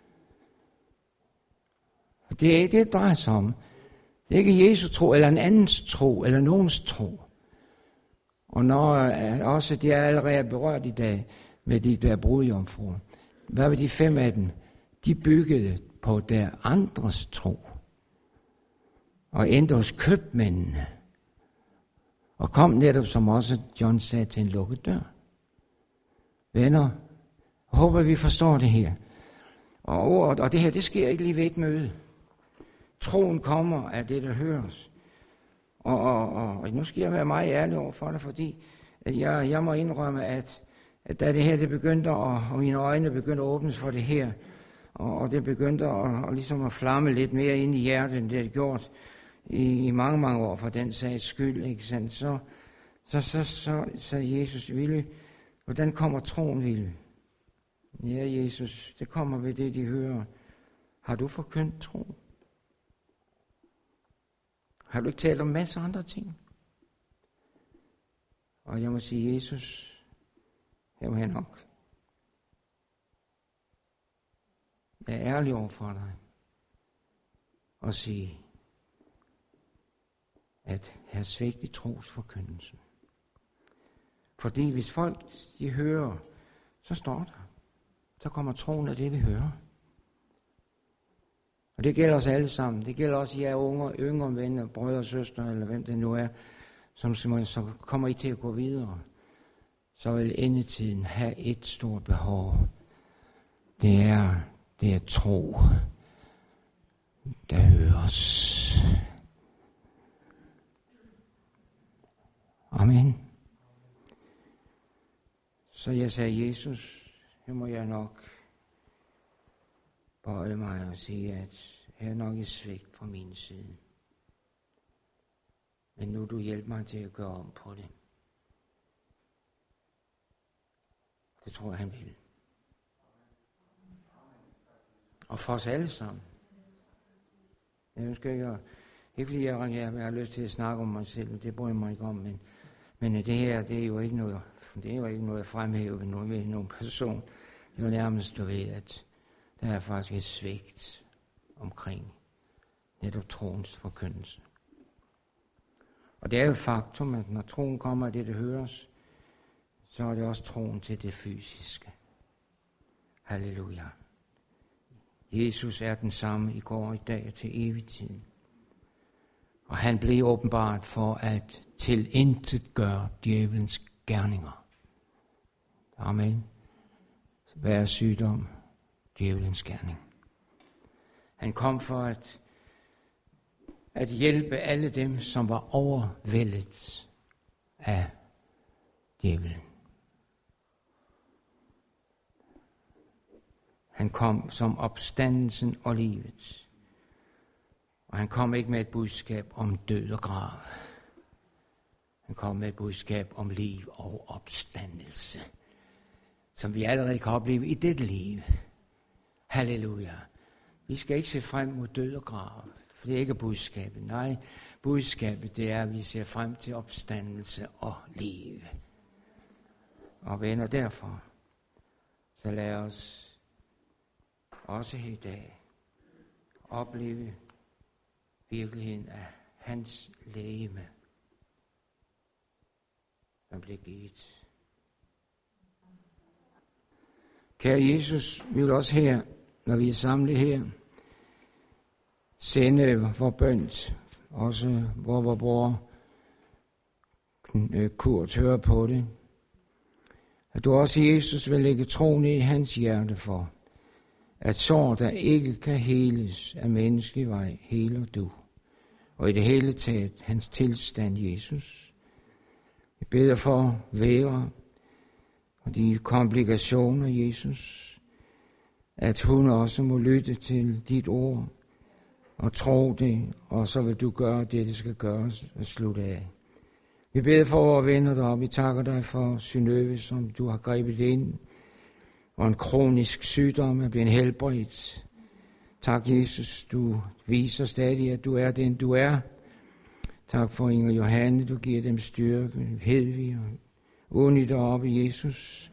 Det er ikke det, det drejer sig om. Det er ikke Jesu tro, eller en andens tro, eller nogens tro. Og når også de er allerede berørt i dag med de der brudjomfruer. Hvad var de fem af dem? De byggede på der andres tro. Og endte hos købmændene. Og kom netop, som også John sagde, til en lukket dør. Venner, jeg håber, vi forstår det her. Og, og, og det her, det sker ikke lige ved et møde. Troen kommer af det, der høres. Og, og, og, og nu skal jeg være meget ærlig over for dig, fordi at jeg, jeg må indrømme, at, at da det her det begyndte, og, og mine øjne begyndte at åbnes for det her, og, og det begyndte at, og ligesom at flamme lidt mere ind i hjertet, end det havde gjort i, i mange, mange år for den sags skyld, ikke sandt? Så, så, så, så, så Jesus, Ville, hvordan kommer troen, Ville? Ja, Jesus, det kommer ved det, de hører. Har du forkyndt tro? Har du ikke talt om masser af andre ting? Og jeg må sige, Jesus, jeg må have nok. Jeg er ærlig over for dig. Og sige, at her svigt i trosforkyndelsen. Fordi hvis folk, de hører, så står der. Så kommer troen af det, vi hører. Og det gælder os alle sammen. Det gælder også jer unge, yngre venner, brødre og søstre, eller hvem det nu er, som så kommer I til at gå videre. Så vil endetiden have et stort behov. Det er, det er tro, der høres. Amen. Så jeg sagde, Jesus, nu må jeg nok bøje mig og sige, at her er nok et svigt fra min side. Men nu du hjælper mig til at gøre om på det. Det tror jeg, han vil. Og for os alle sammen. Jeg ønsker ikke at, ikke fordi jeg, jeg, jeg har lyst til at snakke om mig selv, det bryder jeg mig ikke om, men, men det her, det er jo ikke noget, det er jo ikke noget at fremhæve ved nogen, ved nogen person. Det er jo nærmest, du ved, at der er faktisk et svigt omkring netop troens forkyndelse. Og det er jo faktum, at når troen kommer af det, det høres, så er det også troen til det fysiske. Halleluja. Jesus er den samme i går, i dag og til evig tid. Og han blev åbenbart for at tilintetgøre djævelens gerninger. Amen. Hvad er sygdom? djævelens gerning. Han kom for at, at hjælpe alle dem, som var overvældet af djævelen. Han kom som opstandelsen og livet. Og han kom ikke med et budskab om død og grav. Han kom med et budskab om liv og opstandelse, som vi allerede kan opleve i dette liv. Halleluja. Vi skal ikke se frem mod død og grav, for det er ikke budskabet. Nej, budskabet det er, at vi ser frem til opstandelse og liv. Og venner, derfor, så lad os også her i dag opleve virkeligheden af hans legeme, som blev givet. Kære Jesus, vi vil også her, når vi er samlet her, sende vor bøn, også hvor vor bror Kurt hører på det. At du også, Jesus, vil lægge troen i hans hjerte for, at sår, der ikke kan heles af menneskelig vej, heler du. Og i det hele taget hans tilstand, Jesus. Vi beder for være og de komplikationer, Jesus, at hun også må lytte til dit ord og tro det, og så vil du gøre det, det skal gøres og slutte af. Vi beder for vores venner deroppe. Vi takker dig for Synøve, som du har grebet ind, og en kronisk sygdom er blevet helbredt. Tak, Jesus, du viser stadig, at du er den, du er. Tak for Inger Johanne, du giver dem styrke, Hedvig og Uni deroppe, Jesus.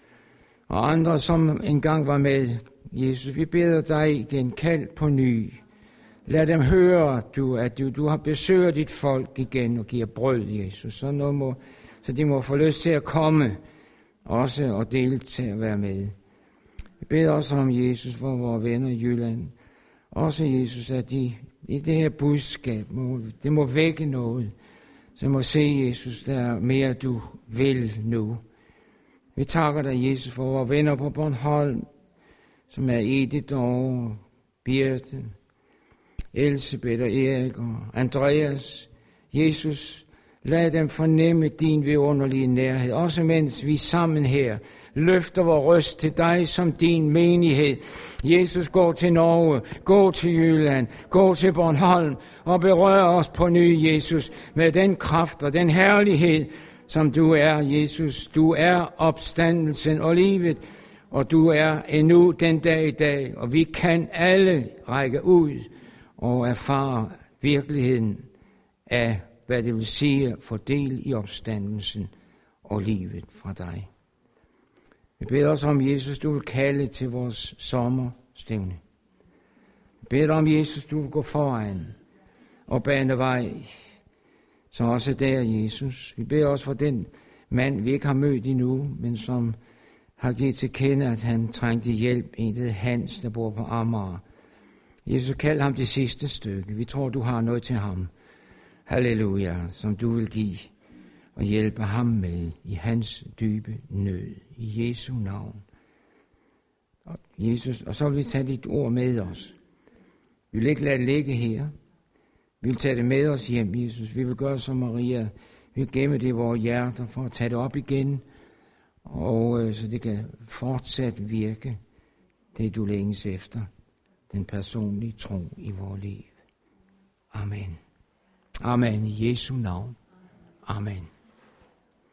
Og andre, som engang var med, Jesus, vi beder dig igen, kald på ny. Lad dem høre, du, at du, du har besøgt dit folk igen og giver brød, Jesus. Så, må, så de må få lyst til at komme også og deltage at være med. Vi beder også om Jesus for vores venner i Jylland. Også Jesus, at de i det her budskab, må, det må vække noget. Så må se, Jesus, der er mere du vil nu. Vi takker dig, Jesus, for vores venner på Bornholm, som er Edith og Birte, Elsebeth og Erik og Andreas. Jesus, lad dem fornemme din vidunderlige nærhed, også mens vi sammen her løfter vores røst til dig som din menighed. Jesus, gå til Norge, gå til Jylland, gå til Bornholm og berør os på ny, Jesus, med den kraft og den herlighed, som du er, Jesus. Du er opstandelsen og livet, og du er endnu den dag i dag, og vi kan alle række ud og erfare virkeligheden af, hvad det vil sige at få del i opstandelsen og livet fra dig. Vi beder os om, Jesus, du vil kalde til vores sommerstævne. Vi beder om, Jesus, du vil gå foran og bane vej. Så også der, Jesus. Vi beder også for den mand, vi ikke har mødt endnu, men som har givet til kende, at han trængte hjælp. En det Hans, der bor på Amager. Jesus, kald ham det sidste stykke. Vi tror, du har noget til ham. Halleluja, som du vil give og hjælpe ham med i hans dybe nød. I Jesu navn. Og Jesus, og så vil vi tage dit ord med os. Vi vil ikke lade det ligge her. Vi vil tage det med os hjem, Jesus. Vi vil gøre som Maria. Vi vil gemme det i vores hjerter for at tage det op igen. Og øh, så det kan fortsat virke, det du længes efter. Den personlige tro i vores liv. Amen. Amen. I Jesu navn. Amen.